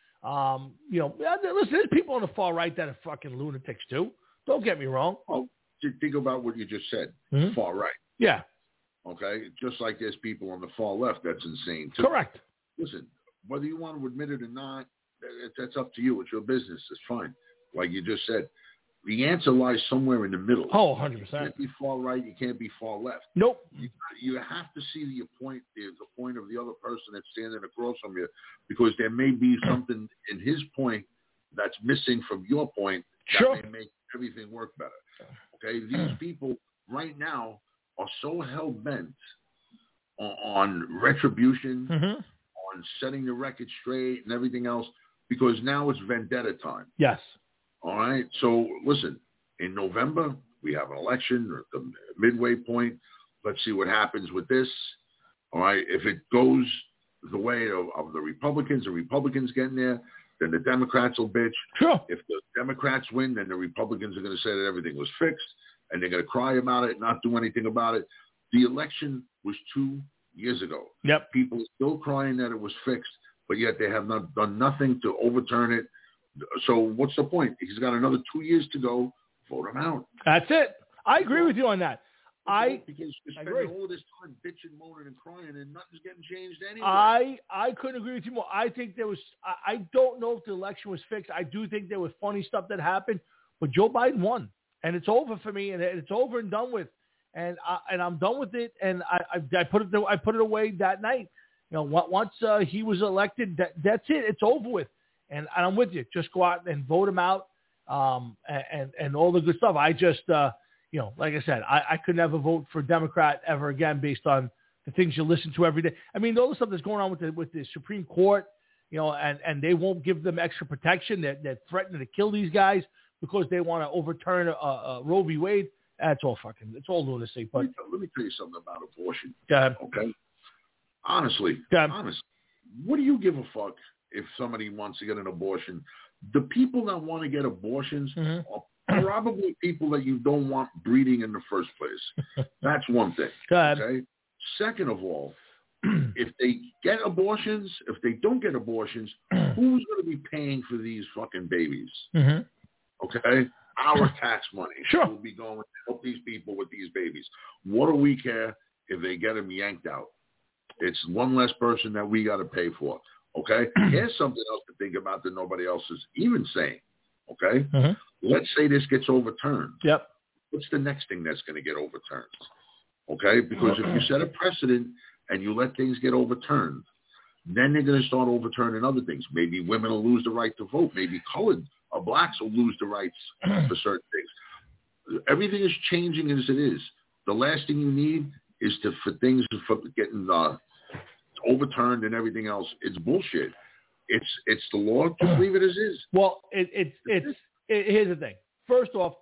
Listen, there's people on the far right that are fucking lunatics too. Don't get me wrong. Oh, think about what you just said. Mm-hmm. Far right. Yeah. Okay? Just like there's people on the far left that's insane too. Correct. Listen, whether you want to admit it or not, that's up to you. It's your business. It's fine. Like you just said, the answer lies somewhere in the middle. Oh, 100%. You can't be far right. You can't be far left. Nope. You have to see the point of the other person that's standing across from you, because there may be something in his point that's missing from your point that may make everything work better. Okay? These people right now are so hell-bent on retribution, on setting the record straight and everything else, because now it's vendetta time. Yes. All right. So listen, in November, we have an election at the midway point. Let's see what happens with this. All right. If it goes the way of the Republicans get in there, then the Democrats will bitch. Sure. If the Democrats win, then the Republicans are going to say that everything was fixed, and they're going to cry about it, not do anything about it. The election was 2 years ago. Yep. People are still crying that it was fixed, but yet they have not done nothing to overturn it. So what's the point? He's got another 2 years to go. Vote him out. That's it. I agree with you on that. Because you're spending all this time bitching, moaning, and crying, and nothing's getting changed anyway. I couldn't agree with you more. I think there was. I don't know if the election was fixed. I do think there was funny stuff that happened, but Joe Biden won, and it's over for me, and it's over and done with, and I'm done with it. And I put it away that night. Once he was elected, that's it. It's over with. And I'm with you. Just go out and vote him out, and all the good stuff. I just, like I said, I could never vote for Democrat ever again based on the things you listen to every day. I mean, all the stuff that's going on with the Supreme Court, and they won't give them extra protection. They're threatening to kill these guys because they want to overturn Roe v. Wade. That's all it's all lunacy. But let me tell you something about abortion. Go ahead. Okay. Honestly, what do you give a fuck if somebody wants to get an abortion. The people that want to get abortions are probably people that you don't want breeding in the first place. That's one thing. Okay. Second of all, if they get abortions, if they don't get abortions, who's going to be paying for these fucking babies? Okay? Our tax money will be going to help these people with these babies. What do we care if they get them yanked out? It's one less person that we got to pay for. Okay? Here's something else to think about that nobody else is even saying. Okay? Let's say this gets overturned. Yep. What's the next thing that's going to get overturned? Okay? Because if you set a precedent and you let things get overturned, then they're going to start overturning other things. Maybe women will lose the right to vote. Maybe colored or blacks will lose the rights for certain things. Everything is changing as it is. The last thing you need is for things getting overturned and everything else. It's bullshit. It's the law. Just leave it as is. Well, here's the thing. First off,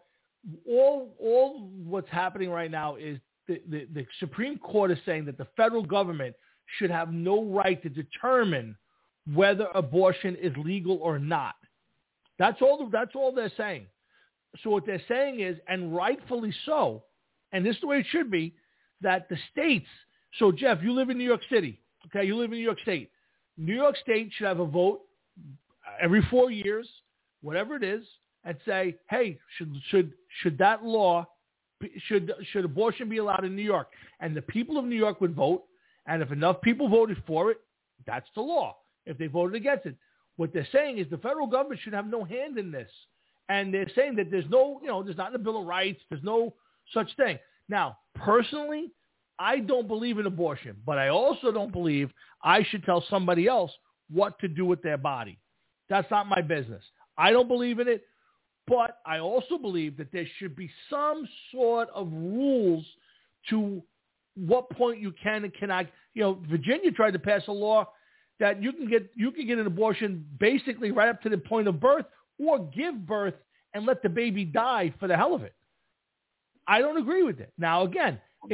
all what's happening right now is the Supreme Court is saying that the federal government should have no right to determine whether abortion is legal or not. That's all they're saying. So what they're saying is, and rightfully so, and this is the way it should be, that the states. So Jeff, you live in New York City. Okay, you live in New York State. New York State should have a vote every 4 years, whatever it is, and say, hey, should that law, should abortion be allowed in New York? And the people of New York would vote, and if enough people voted for it, that's the law. If they voted against it, what they're saying is the federal government should have no hand in this. And they're saying that there's there's not in the Bill of Rights, there's no such thing. Now, personally, I don't believe in abortion, but I also don't believe I should tell somebody else what to do with their body. That's not my business. I don't believe in it, but I also believe that there should be some sort of rules to what point you can and cannot. Virginia tried to pass a law that you can get an abortion basically right up to the point of birth, or give birth and let the baby die for the hell of it. I don't agree with it. Now, again,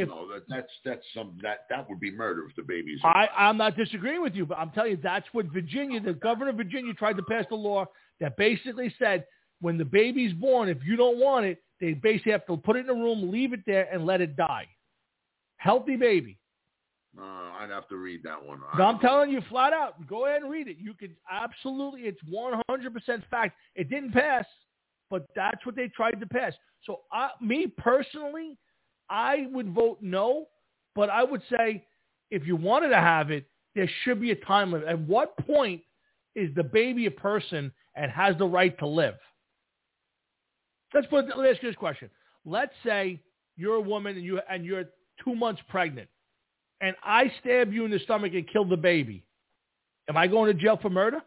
that would be murder if the baby's. I'm not disagreeing with you, but I'm telling you that's what the governor of Virginia tried to pass a law that basically said when the baby's born, if you don't want it, they basically have to put it in a room, leave it there, and let it die. Healthy baby. I'd have to read that one. No, I'm telling you flat out. Go ahead and read it. You could absolutely. It's 100% fact. It didn't pass, but that's what they tried to pass. So me personally, I would vote no, but I would say if you wanted to have it, there should be a time limit. At what point is the baby a person and has the right to live? Let me ask you this question. Let's say you're a woman and you're 2 months pregnant, and I stab you in the stomach and kill the baby. Am I going to jail for murder?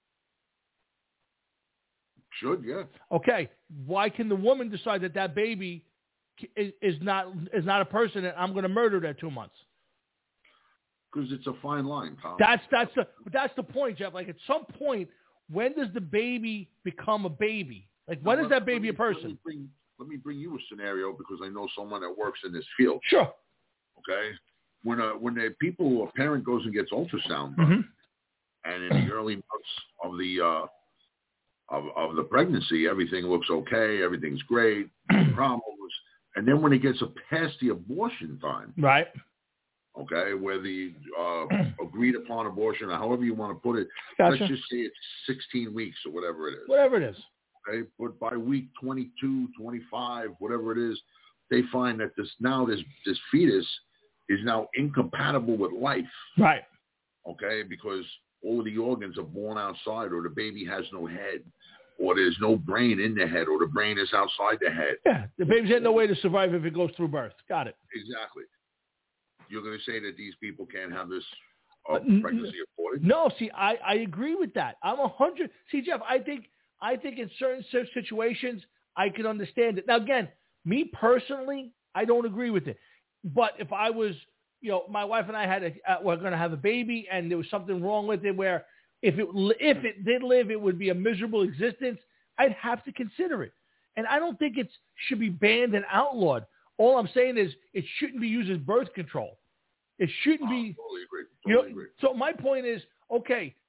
Should, yeah. Okay. Why can the woman decide that baby is not a person and I'm going to murder that 2 months? Because it's a fine line, Tom. That's the point, Jeff. Like at some point, when does the baby become a baby? Like when is that baby a person? Let me bring you a scenario because I know someone that works in this field. Sure. Okay. When a parent goes and gets ultrasound done, and in the early months of the pregnancy, everything looks okay, everything's great, no problems, and then when it gets past the abortion time, right? Okay, where the agreed upon abortion, or however you want to put it, gotcha. Let's just say it's 16 weeks or whatever it is. Whatever it is. Okay, but by week 22, 25, whatever it is, they find that this fetus is now incompatible with life. Right. Okay, because all of the organs are born outside, or the baby has no head, or there's no brain in the head, or the brain is outside the head. Yeah, the baby's had no way to survive if it goes through birth. Got it. Exactly. You're going to say that these people can't have this pregnancy aborted? No, see, I agree with that. I'm 100. See, Jeff, I think in certain situations I can understand it. Now, again, me personally, I don't agree with it. But if I was, my wife and I were going to have a baby, and there was something wrong with it, where if it did live, it would be a miserable existence, I'd have to consider it. And I don't think it should be banned and outlawed. All I'm saying is it shouldn't be used as birth control. It shouldn't be. Totally agree. So my point is, okay,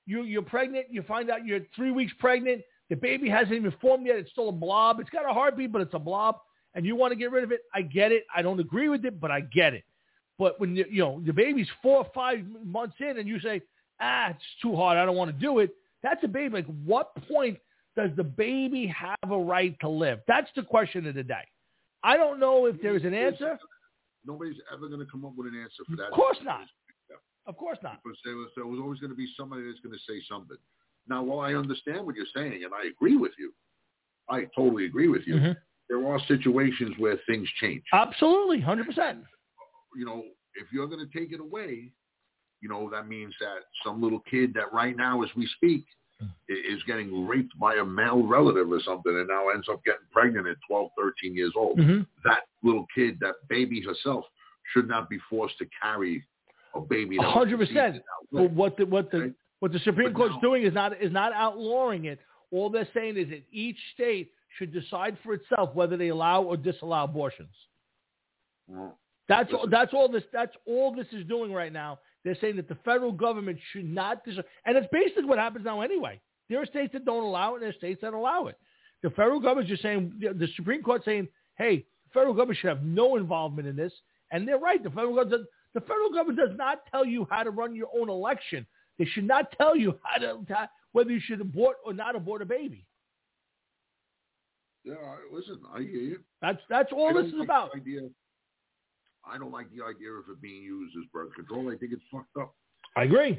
You're pregnant. You find out you're 3 weeks pregnant. The baby hasn't even formed yet. It's still a blob. It's got a heartbeat, but it's a blob. And you want to get rid of it. I get it. I don't agree with it, but I get it. But when the baby's 4 or 5 months in and you say, it's too hard, I don't want to do it, that's a baby. Like, what point does the baby have a right to live? That's the question of the day. I don't know if there's an answer. Nobody's ever going to come up with an answer for that. Of course not. Of course not. Because there was always going to be somebody that's going to say something. Now, while I understand what you're saying, and I agree with you, I totally agree with you, there are situations where things change. Absolutely, 100%. If you're going to take it away, that means that some little kid that right now, as we speak, is getting raped by a male relative or something and now ends up getting pregnant at 12, 13 years old. That little kid, that baby herself, should not be forced to carry a baby. 100%. But what the Supreme Court's doing is not outlawing it. All they're saying is that each state should decide for itself whether they allow or disallow abortions. Well, that's all this is doing right now. They're saying that the federal government should not and it's basically what happens now anyway. There are states that don't allow it, and there are states that allow it. The federal government's just saying, the Supreme Court saying, hey, the federal government should have no involvement in this, and they're right. The federal government does not tell you how to run your own election. They should not tell you whether you should abort or not abort a baby. Yeah, listen, I hear you. That's all this is about. I don't like the idea of it being used as birth control. I think it's fucked up. I agree.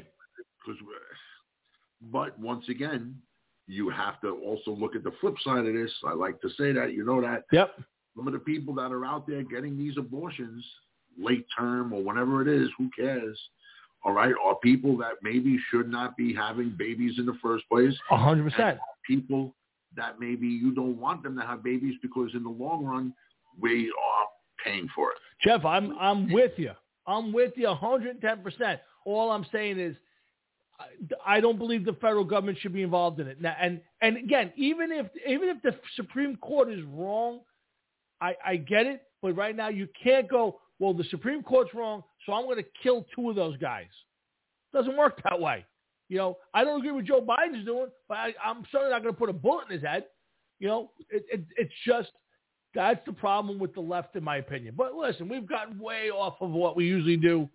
But once again, you have to also look at the flip side of this. I like to say that, that. Yep. Some of the people that are out there getting these abortions, late term or whenever it is, who cares? All right, are people that maybe should not be having babies in the first place. 100%. People that maybe you don't want them to have babies because in the long run, we are paying for it. Jeff, I'm with you. I'm with you 110%. All I'm saying is I don't believe the federal government should be involved in it. Now, and again, even if the Supreme Court is wrong, I get it. But right now you can't go, well, the Supreme Court's wrong, so I'm going to kill 2 of those guys. It doesn't work that way. I don't agree with Joe Biden's doing, but I'm certainly not going to put a bullet in his head. It's just, that's the problem with the left, in my opinion. But listen, we've gotten way off of what we usually do.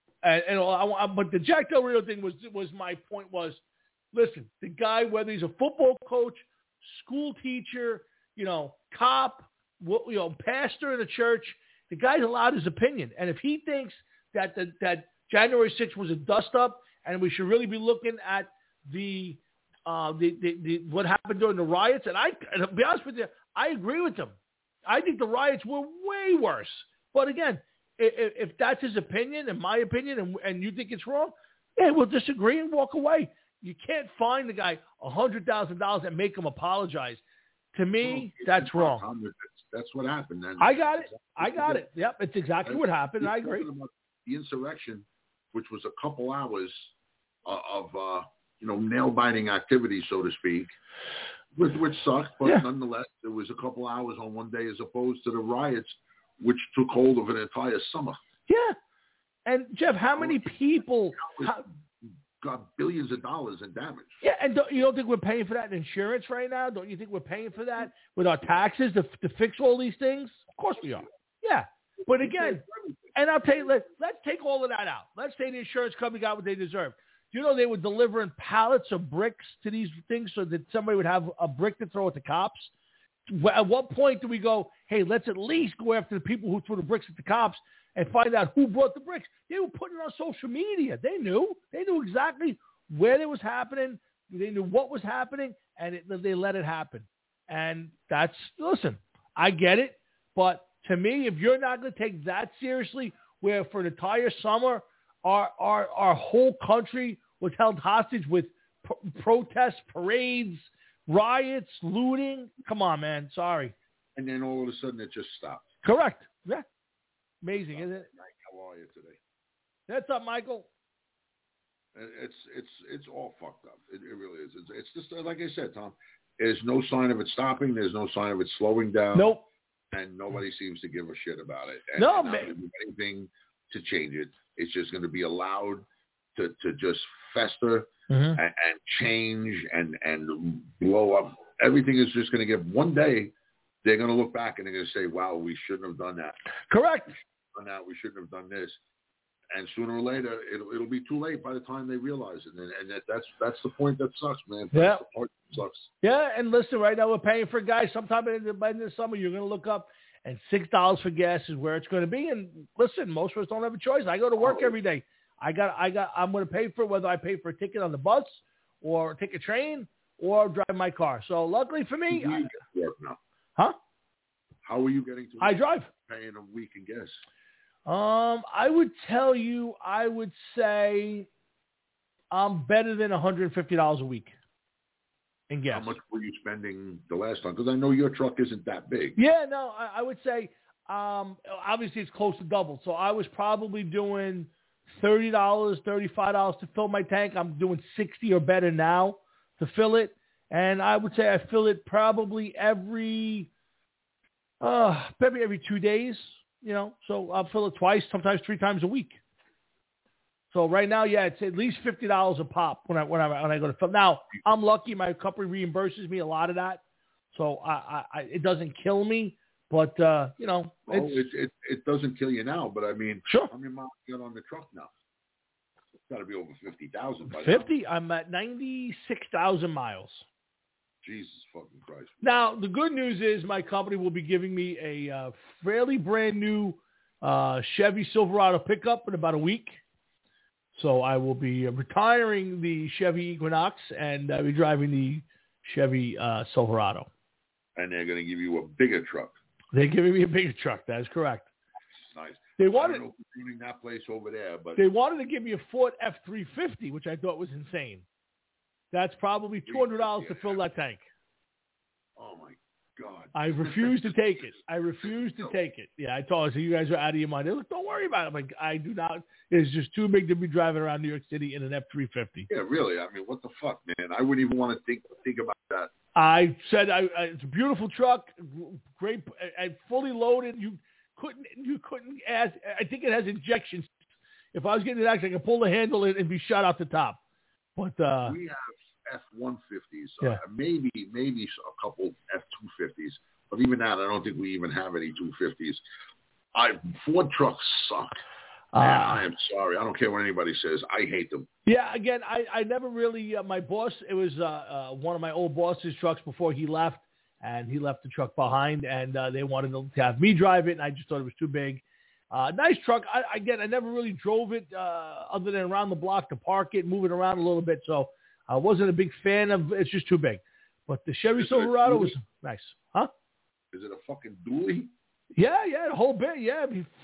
But the Jack Del Rio thing was my point was, listen, the guy, whether he's a football coach, school teacher, cop, pastor in a church, the guy's allowed his opinion. And if he thinks that January 6th was a dust-up and we should really be looking at the what happened during the riots, and to be honest with you, I agree with him. I think the riots were way worse. But again, if that's his opinion and my opinion and you think it's wrong, yeah, we'll disagree and walk away. You can't fine the guy $100,000 and make him apologize. To me, that's wrong. That's what happened. And I got it. Yep, it's exactly what happened. I agree. The insurrection, which was a couple hours of nail-biting activity, so to speak, which sucked, but nonetheless, it was a couple hours on one day as opposed to the riots, which took hold of an entire summer. Yeah. And, Jeff, how many people got billions of dollars in damage? Yeah, and you don't think we're paying for that in insurance right now? Don't you think we're paying for that with our taxes to fix all these things? Of course we are. Yeah. But again, and I'll tell you, let's take all of that out. Let's say the insurance company got what they deserve. Do you know they were delivering pallets of bricks to these things so that somebody would have a brick to throw at the cops? At what point do we go, hey, let's at least go after the people who threw the bricks at the cops and find out who brought the bricks? They were putting it on social media. They knew exactly where it was happening. They knew what was happening, and they let it happen. And listen, I get it. But to me, if you're not going to take that seriously, where for an entire summer, our whole country was held hostage with protests, parades, riots, looting. Come on, man. Sorry. And then all of a sudden it just stopped. Correct. Yeah. Amazing, isn't it? How are you today? That's up, Michael. It's all fucked up. It really is. It's just like I said, Tom. There's no sign of it stopping. There's no sign of it slowing down. Nope. And nobody seems to give a shit about it. And not do anything to change it. It's just going to be allowed to just fester and change and blow up. Everything is just going to get, one day, they're going to look back and they're going to say, wow, we shouldn't have done that. Correct. We shouldn't have done this. And sooner or later, it'll be too late by the time they realize it. And that's the point that sucks, man. Yeah. That's the part that sucks. Yeah, and listen, right now we're paying for guys. Sometime in the summer, you're going to look up, and $6 for gas is where it's going to be. And listen, most of us don't have a choice. I go to work every day. I'm going to pay for it, whether I pay for a ticket on the bus or take a train or drive my car. So luckily for me, How do you get to work now? Huh? How are you getting to work? I drive. Paying a week in gas. I would tell you, I would say I'm better than $150 a week in gas. How much were you spending the last time? Because I know your truck isn't that big. Yeah, no, I would say obviously it's close to double. So I was probably doing $30, $35 to fill my tank. I'm doing $60 or better now to fill it. And I would say I fill it probably every 2 days. You know, so I'll fill it twice, sometimes 3 times a week. So right now, yeah, it's at least $50 a pop when I go to fill. Now I'm lucky; my company reimburses me a lot of that, so it doesn't kill me. But you know, it doesn't kill you now. But I mean, sure. How many miles you got on the truck now? It's got to be over 50,000. 50? I'm at 96,000 miles. Jesus fucking Christ. Now, the good news is my company will be giving me a fairly brand new Chevy Silverado pickup in about a week. So I will be retiring the Chevy Equinox and I'll be driving the Chevy Silverado. And they're going to give you a bigger truck. They're giving me a bigger truck. That is correct. Nice. They wanted, I don't know if we're doing that place over there, but they wanted to give me a Ford F-350, which I thought was insane. That's probably $200 to fill that tank. Oh, my God. I refuse to take it. Yeah, I told her, so you guys are out of your mind. They're like, don't worry about it. I'm like, I do not. It's just too big to be driving around New York City in an F-350. Yeah, really. I mean, what the fuck, man? I wouldn't even want to think about that. I said it's a beautiful truck, great, and fully loaded. You couldn't ask. I think it has injections. If I was getting an accident, I could pull the handle in and be shot out the top. But we have F-150s, yeah. Maybe a couple F-250s, but even that, I don't think we even have any 250s. Ford trucks suck. Man, I am sorry. I don't care what anybody says. I hate them. Yeah, again, I never really, my boss, it was one of my old boss's trucks before he left, and he left the truck behind, and they wanted to have me drive it, and I just thought it was too big. Nice truck. I never really drove it other than around the block to park it, move it around a little bit. So I wasn't a big fan of it's just too big. But the Chevy Silverado was nice. Huh? Is it a fucking dually? Yeah, the whole bit. Yeah,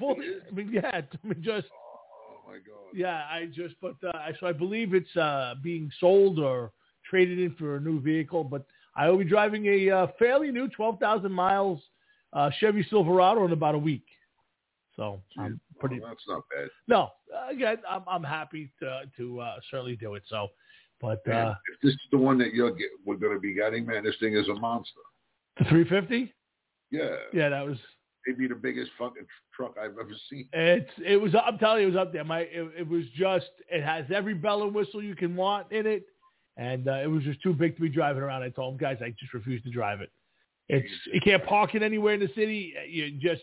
just. Oh, my God. Yeah, so I believe it's being sold or traded in for a new vehicle. But I will be driving a fairly new 12,000 miles Chevy Silverado in about a week. So I'm pretty. That's not bad. No, again, I'm happy to certainly do it. So, but man, if this is the one that we're going to be getting, man, this thing is a monster. The 350. Yeah, that was maybe the biggest fucking truck I've ever seen. It was. I'm telling you, it was up there. It was just. It has every bell and whistle you can want in it, and it was just too big to be driving around. I told them guys, I just refuse to drive it. You can't park it anywhere in the city. You just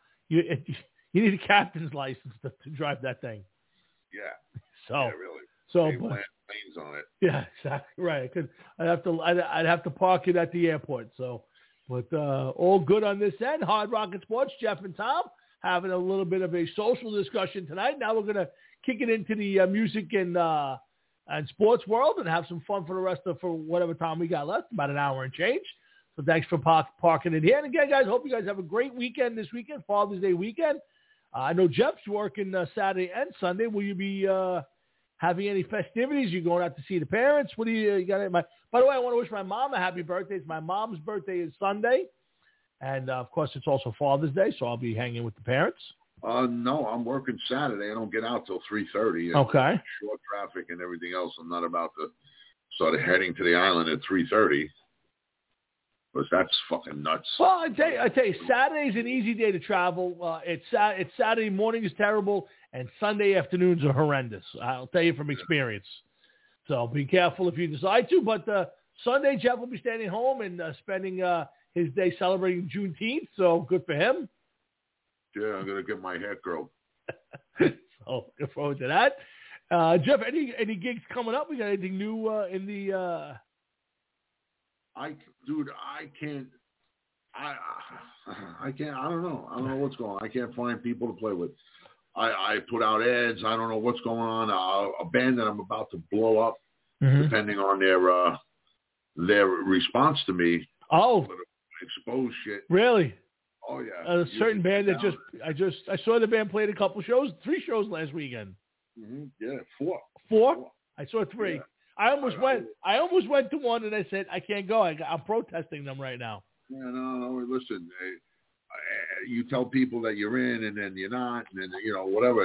you need a captain's license to drive that thing. Yeah. So, really. So, lanes on it. Yeah, exactly right. I'd have to park it at the airport. So, but all good on this end. Hard Rocket Sports, Jeff and Tom having a little bit of a social discussion tonight. Now we're gonna kick it into the music and sports world and have some fun for whatever time we got left, about an hour and change. So thanks for parking it here. And again, guys, hope you guys have a great weekend this weekend, Father's Day weekend. I know Jeff's working Saturday and Sunday. Will you be having any festivities? You going out to see the parents? What do you got? By the way, I want to wish my mom a happy birthday. It's my mom's birthday is Sunday. And, of course, it's also Father's Day, so I'll be hanging with the parents. No, I'm working Saturday. I don't get out till 3:30. Okay. Short traffic and everything else. I'm not about to start heading to the island at 3:30. Because that's fucking nuts. Well, I tell you, Saturday's an easy day to travel. It's Saturday morning is terrible, and Sunday afternoons are horrendous. I'll tell you from experience. So be careful if you decide to. But Sunday, Jeff will be staying home and spending his day celebrating Juneteenth. So good for him. Yeah, I'm going to get my hair curled. So look forward to that. Jeff, any gigs coming up? We got anything new in the... I can't. I don't know. I don't know what's going on. I can't find people to play with. I put out ads. I don't know what's going on. A band that I'm about to blow up, depending on their response to me. Oh, exposed shit. Really? Oh yeah. A certain band that I saw the band played a couple shows, 3 shows last weekend. Mm-hmm. Yeah, 4. 4? I saw 3. Yeah. I almost went to one, and I said I can't go. I'm protesting them right now. Yeah, no. Listen, you tell people that you're in, and then you're not, and then whatever.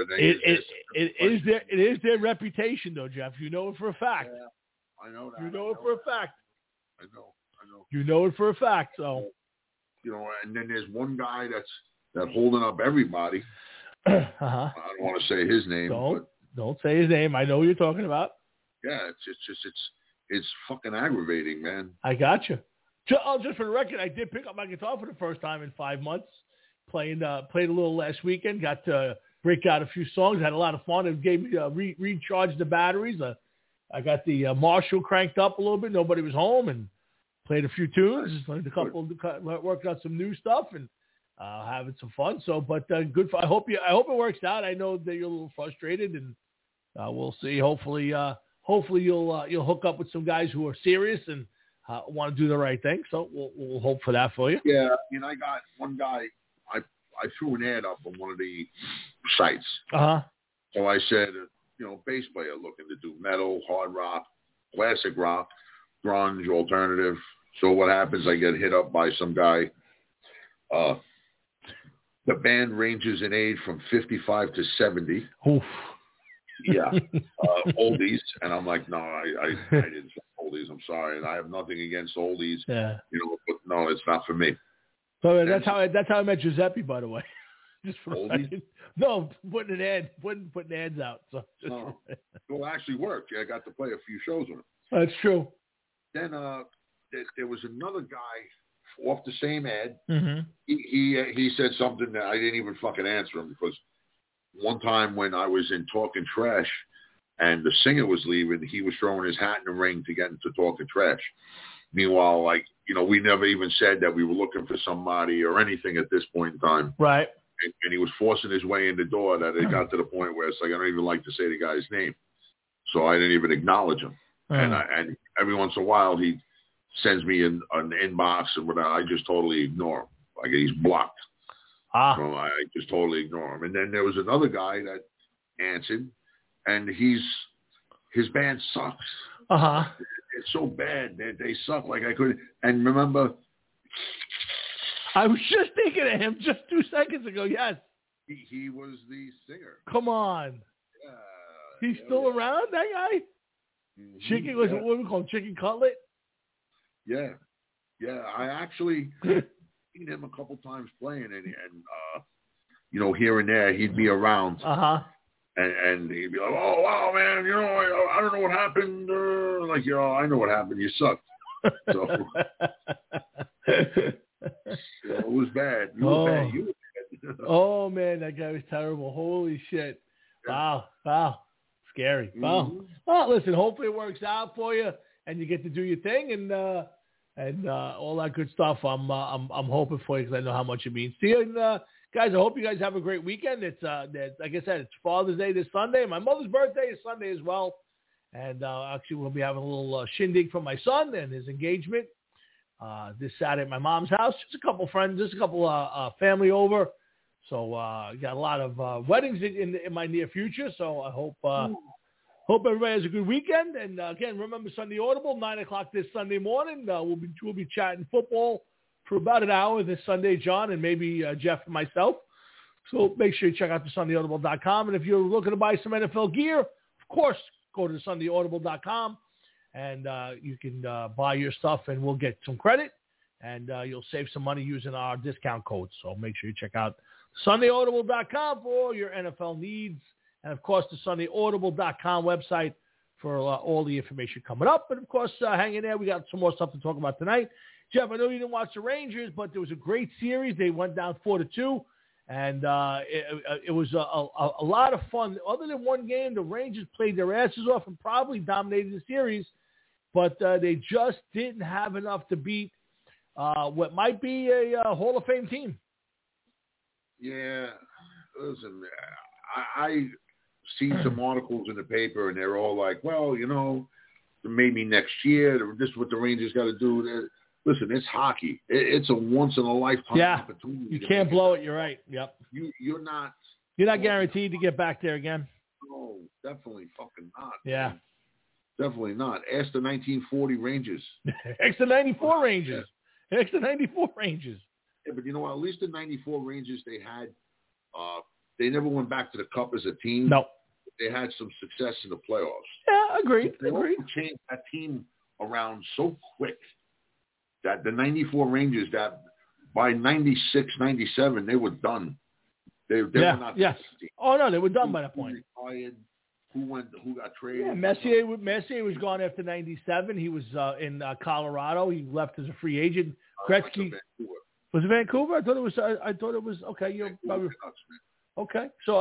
It is their reputation, though, Jeff. You know it for a fact. Yeah, I know that. You know it for a fact. I know. You know it for a fact. So. And then there's one guy that's holding up everybody. I don't want to say his name. Don't say his name. I know what you're talking about. Yeah, it's fucking aggravating, man. I got you. Just for the record, I did pick up my guitar for the first time in 5 months. Played a little last weekend. Got to break out a few songs. Had a lot of fun. It gave me recharged the batteries. I got the Marshall cranked up a little bit. Nobody was home, and played a few tunes. Worked out some new stuff, and having some fun. So, but good. I hope it works out. I know that you're a little frustrated, and we'll see. Hopefully you'll hook up with some guys who are serious and want to do the right thing. So we'll hope for that for you. Yeah, I got one guy. I threw an ad up on one of the sites. So I said, bass player looking to do metal, hard rock, classic rock, grunge, alternative. So what happens? I get hit up by some guy. The band ranges in age from 55 to 70. Oof. Yeah, oldies, and I'm like, no, I didn't say oldies. I'm sorry, and I have nothing against oldies. Yeah, but no, it's not for me. So that's how I met Giuseppe, by the way. Just for oldies? No, putting ads out. So no, well, it actually worked. I got to play a few shows with him. That's true. Then there was another guy off the same ad. Mm-hmm. He said something that I didn't even fucking answer him, because one time when I was in Talking Trash and the singer was leaving, he was throwing his hat in the ring to get into Talking Trash. Meanwhile, we never even said that we were looking for somebody or anything at this point in time. Right. And he was forcing his way in the door that it got to the point where it's like, I don't even like to say the guy's name. So I didn't even acknowledge him. And every once in a while he sends me an inbox and whatever. I just totally ignore him. Like, he's blocked. So I just totally ignore him. And then there was another guy that answered, and his band sucks. It's so bad. They suck. Like, I couldn't. And remember, I was just thinking of him just 2 seconds ago. Yes. He was the singer. Come on. He's still around, that guy? Mm-hmm. Chicken, what do we call him? Chicken Cutlet? Yeah. I actually seen him a couple times playing, and here and there he'd be around. And he'd be like, "Oh wow, man, I don't know what happened." I know what happened. You sucked. So it was bad. You were bad. Oh man, that guy was terrible. Holy shit! Yeah. Wow. Scary. Wow. Mm-hmm. Well, listen. Hopefully it works out for you, and you get to do your thing, and all that good stuff. I'm hoping for you, because I know how much it means to you. And guys, I hope you guys have a great weekend. It's like I said, it's Father's Day this Sunday. My mother's birthday is Sunday as well, and actually we'll be having a little shindig for my son and his engagement this Saturday at my mom's house. Just a couple friends, just a couple family over. So got a lot of weddings in my near future. So I hope everybody has a good weekend. And again, remember Sunday Audible, 9:00 this Sunday morning. We'll be chatting football for about an hour this Sunday, John, and maybe Jeff and myself. So make sure you check out the SundayAudible.com. And if you're looking to buy some NFL gear, of course, go to the SundayAudible.com, and you can buy your stuff, and we'll get some credit, and you'll save some money using our discount code. So make sure you check out SundayAudible.com for all your NFL needs. And, of course, the SundayAudible.com website for all the information coming up. But, of course, hang in there. We got some more stuff to talk about tonight. Jeff, I know you didn't watch the Rangers, but there was a great series. They went down 4-2, and it was a lot of fun. Other than one game, the Rangers played their asses off and probably dominated the series, but they just didn't have enough to beat what might be a Hall of Fame team. Yeah, listen, I see some articles in the paper, and they're all like, well, maybe next year, this is what the Rangers got to do. Listen, it's hockey. It's a once-in-a-lifetime opportunity. You can't blow it. You're right. Yep. You're not guaranteed to get back there again. No, definitely fucking not. Yeah. Man. Definitely not. Ask the 1940 Rangers. Ask the 94 Rangers. Ask the 94 Rangers. Yeah, but you know what? At least the 94 Rangers, they had they never went back to the Cup as a team. No. They had some success in the playoffs. Yeah, agreed. They changed that team around so quick that the 94 Rangers, that by 96, 97, they were done. They were not. Yes. Oh, no, they were done by that point. Retired, who got traded? Yeah, Messier was gone after 97. He was in Colorado. He left as a free agent. Gretzky. Was it Vancouver? I thought it was okay. You're probably okay. So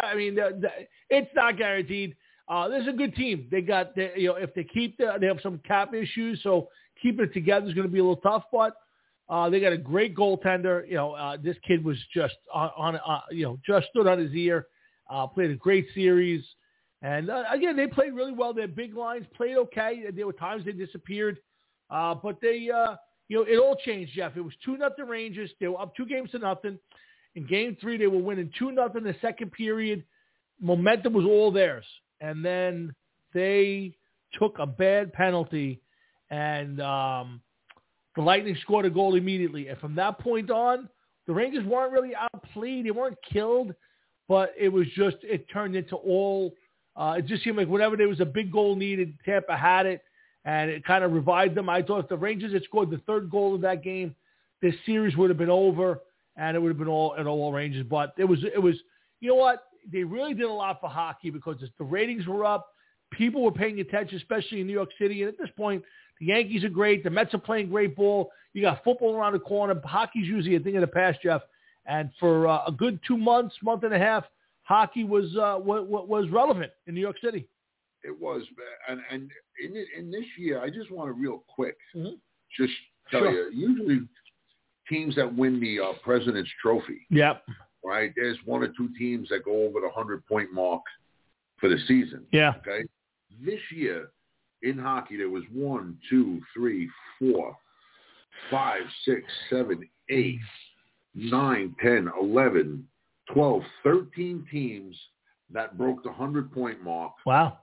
it's not guaranteed. This is a good team. They got if they keep they have some cap issues, so keeping it together is going to be a little tough. But they got a great goaltender. This kid was just just stood on his ear. Played a great series, and again they played really well. Their big lines played okay. There were times they disappeared, but they it all changed, Jeff. It was 2-0 Rangers. They were up 2-0. In Game 3, they were winning 2-0 in the second period. Momentum was all theirs. And then they took a bad penalty, and the Lightning scored a goal immediately. And from that point on, the Rangers weren't really outplayed. They weren't killed, but it turned into all it just seemed like whenever there was a big goal needed, Tampa had it, and it kind of revived them. I thought if the Rangers had scored the third goal of that game, this series would have been over, and it would have been all Rangers. But it was you know what? They really did a lot for hockey because the ratings were up. People were paying attention, especially in New York City. And at this point, the Yankees are great. The Mets are playing great ball. You got football around the corner. Hockey's usually a thing of the past, Jeff. And for a good 2 months, month and a half, hockey was relevant in New York City. It was, and in this year, I just want to real quick just tell you. Usually, teams that win the President's Trophy. Yep. Right, there's 1 or 2 teams that go over the 100-point mark for the season. Yeah. Okay. This year in hockey, there was 1, 2, 3, 4, 5, 6, 7, 8, 9, 10, 11, 12, 13 teams that broke the 100-point mark. Wow.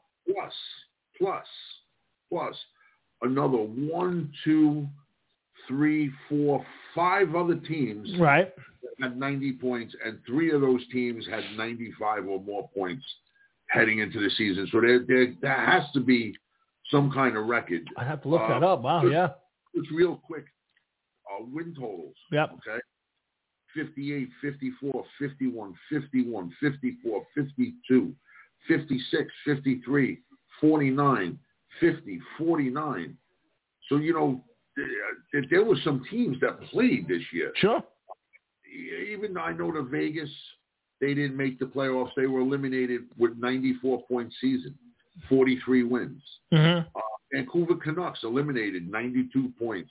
Plus another 1, 2, 3, 4, 5 other teams. Right. Had 90 points, and 3 of those teams had 95 or more points heading into the season. So there has to be some kind of record. I have to look that up. Wow, yeah. It's real quick. Win totals. Yep. Okay. 58, 54, 51, 51, 54, 52, 56, 53, 49, 50, 49. So, there were some teams that played this year. Sure. Even though I know the Vegas, they didn't make the playoffs. They were eliminated with 94-point season, 43 wins. Mm-hmm. Vancouver Canucks eliminated 92 points.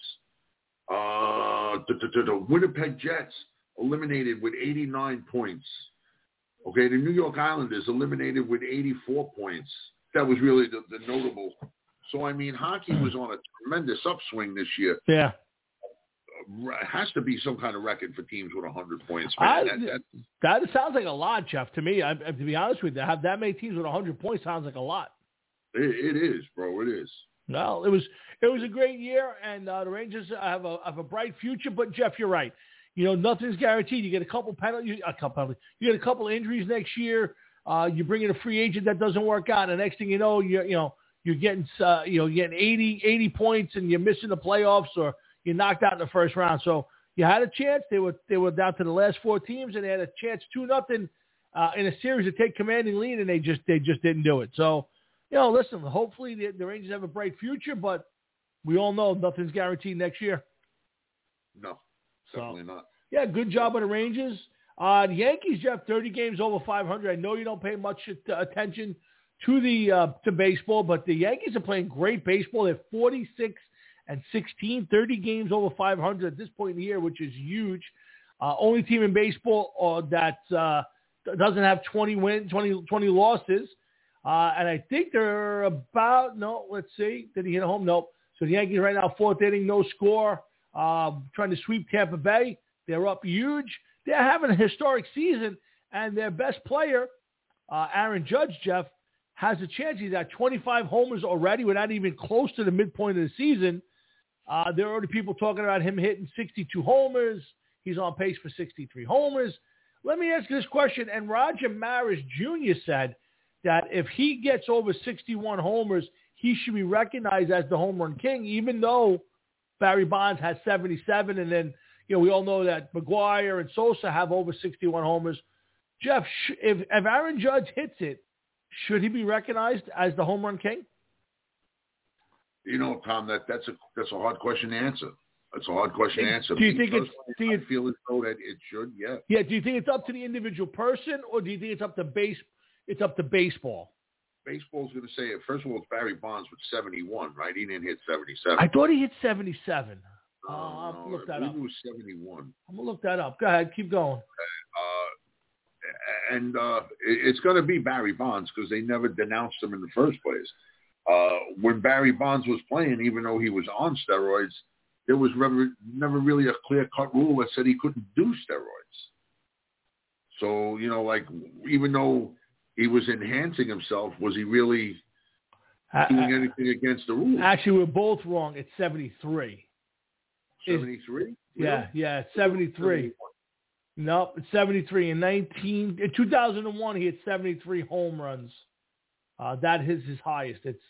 The Winnipeg Jets eliminated with 89 points. Okay, the New York Islanders eliminated with 84 points. That was really the notable. So, hockey was on a tremendous upswing this year. Yeah. Has to be some kind of record for teams with 100 points. That sounds like a lot, Jeff, to me. To be honest with you, to have that many teams with 100 points sounds like a lot. It is, bro. It is. Well, it was a great year, and the Rangers have a bright future. But, Jeff, you're right. Nothing's guaranteed. You get a couple penalties. You get a couple injuries next year. You bring in a free agent that doesn't work out, and the next thing you know, you're getting 80 points, and you're missing the playoffs, or you're knocked out in the first round. So you had a chance. They were down to the last 4 teams, and they had a chance 2-0 in a series to take commanding lead, and they just didn't do it. So, listen, hopefully the Rangers have a bright future, but we all know nothing's guaranteed next year. No, definitely not. Yeah, good job on the Rangers. The Yankees, Jeff, 30 games over 500. I know you don't pay much attention to baseball, but the Yankees are playing great baseball. They're 46-16, 30 games over 500 at this point in the year, which is huge. Only team in baseball that doesn't have 20 losses. And I think they're about, let's see. Did he hit a home? Nope. So the Yankees right now, 4th inning, no score, trying to sweep Tampa Bay. They're up huge. They're having a historic season, and their best player, Aaron Judge, Jeff, has a chance. He's at 25 homers already. We're not even close to the midpoint of the season. There are already people talking about him hitting 62 homers. He's on pace for 63 homers. Let me ask you this question. And Roger Maris Jr. said that if he gets over 61 homers, he should be recognized as the home run king, even though Barry Bonds has 77. And then, we all know that McGuire and Sosa have over 61 homers. Jeff, if Aaron Judge hits it, should he be recognized as the home run king? Tom, that's a hard question to answer. That's a hard question to answer. Do you think I feel as though that it should? Yeah. Yeah. Do you think it's up to the individual person, or do you think it's up to baseball? Baseball's going to say it. First of all, it's Barry Bonds with 71, right? He didn't hit 77. I thought he hit 77. I'll have to look that up. He was 71. I'm going to look that up. Go ahead. Keep going. It's going to be Barry Bonds because they never denounced him in the first place. When Barry Bonds was playing, even though he was on steroids, there was never really a clear-cut rule that said he couldn't do steroids. So, even though he was enhancing himself, was he really doing anything against the rules? Actually, we're both wrong. It's 73. 73? Yeah, 73. Nope, it's 73. In 2001, he had 73 home runs. That is his highest. It's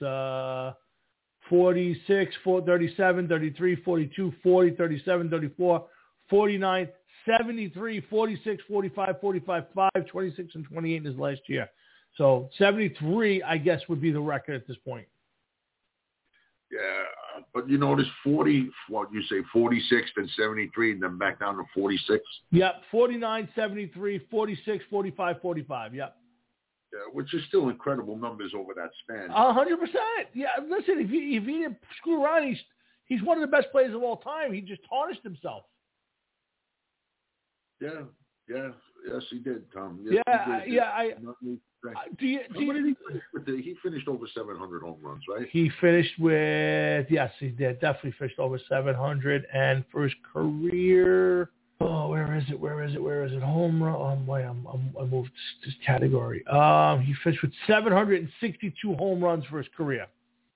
46, 37, 33, 42, 40, 37, 34, 49, 73, 46, 45, 45, 5, 26, and 28 in his last year. So 73, I guess, would be the record at this point. Yeah, but you notice 46 and 73, and then back down to 46? Yep, 49, 73, 46, 45, 45, yep. Yeah, which is still incredible numbers over that span. 100%. Yeah, listen, if he didn't screw around, he's one of the best players of all time. He just tarnished himself. Yes, he did, Tom. Yes, he finished over 700 home runs, right? He finished with, yes, he did. Definitely finished over 700. And for his career, where is it? Home run. I moved this category. He finished with 762 home runs for his career.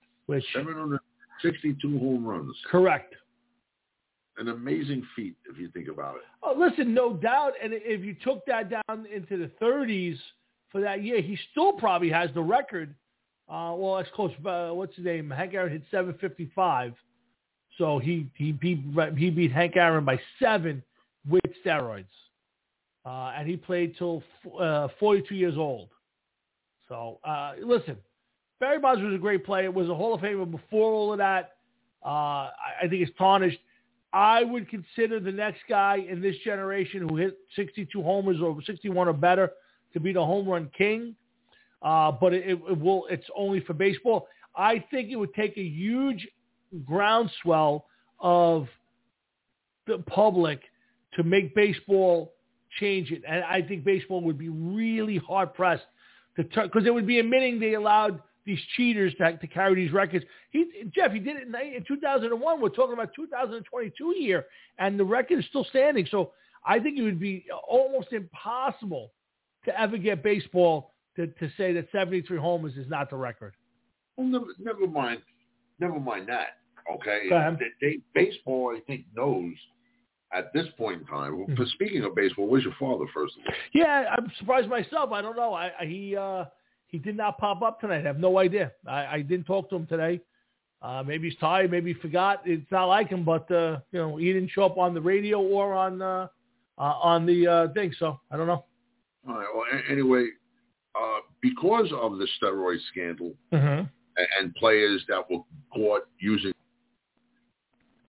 762 home runs. Correct. An amazing feat, if you think about it. Oh, listen, no doubt. And if you took that down into the 30s for that year, he still probably has the record. That's close. What's his name? Hank Aaron hit 755. So he beat Hank Aaron by 7 with steroids. And he played till 42 years old. So, listen, Barry Bonds was a great player. Was a Hall of Famer before all of that. I think it's tarnished. I would consider the next guy in this generation who hit 62 homers or 61 or better to be the home run king. But it's only for baseball. I think it would take a huge groundswell of the public to make baseball change it. And I think baseball would be really hard-pressed to turn, because they would be admitting they allowed these cheaters to carry these records. Jeff, he did it in 2001. We're talking about 2022 here, and the record is still standing. So I think it would be almost impossible to ever get baseball to say that 73 homers is not the record. Well, never mind that. Okay, baseball, I think, knows at this point in time. Mm-hmm. For speaking of baseball, where's your father, first of all? Yeah, I'm surprised myself. I don't know. He did not pop up tonight. I have no idea. I didn't talk to him today. Maybe he's tired. Maybe he forgot. It's not like him, but he didn't show up on the radio or on the thing. So I don't know. All right. Well, anyway, because of the steroid scandal and players that were caught using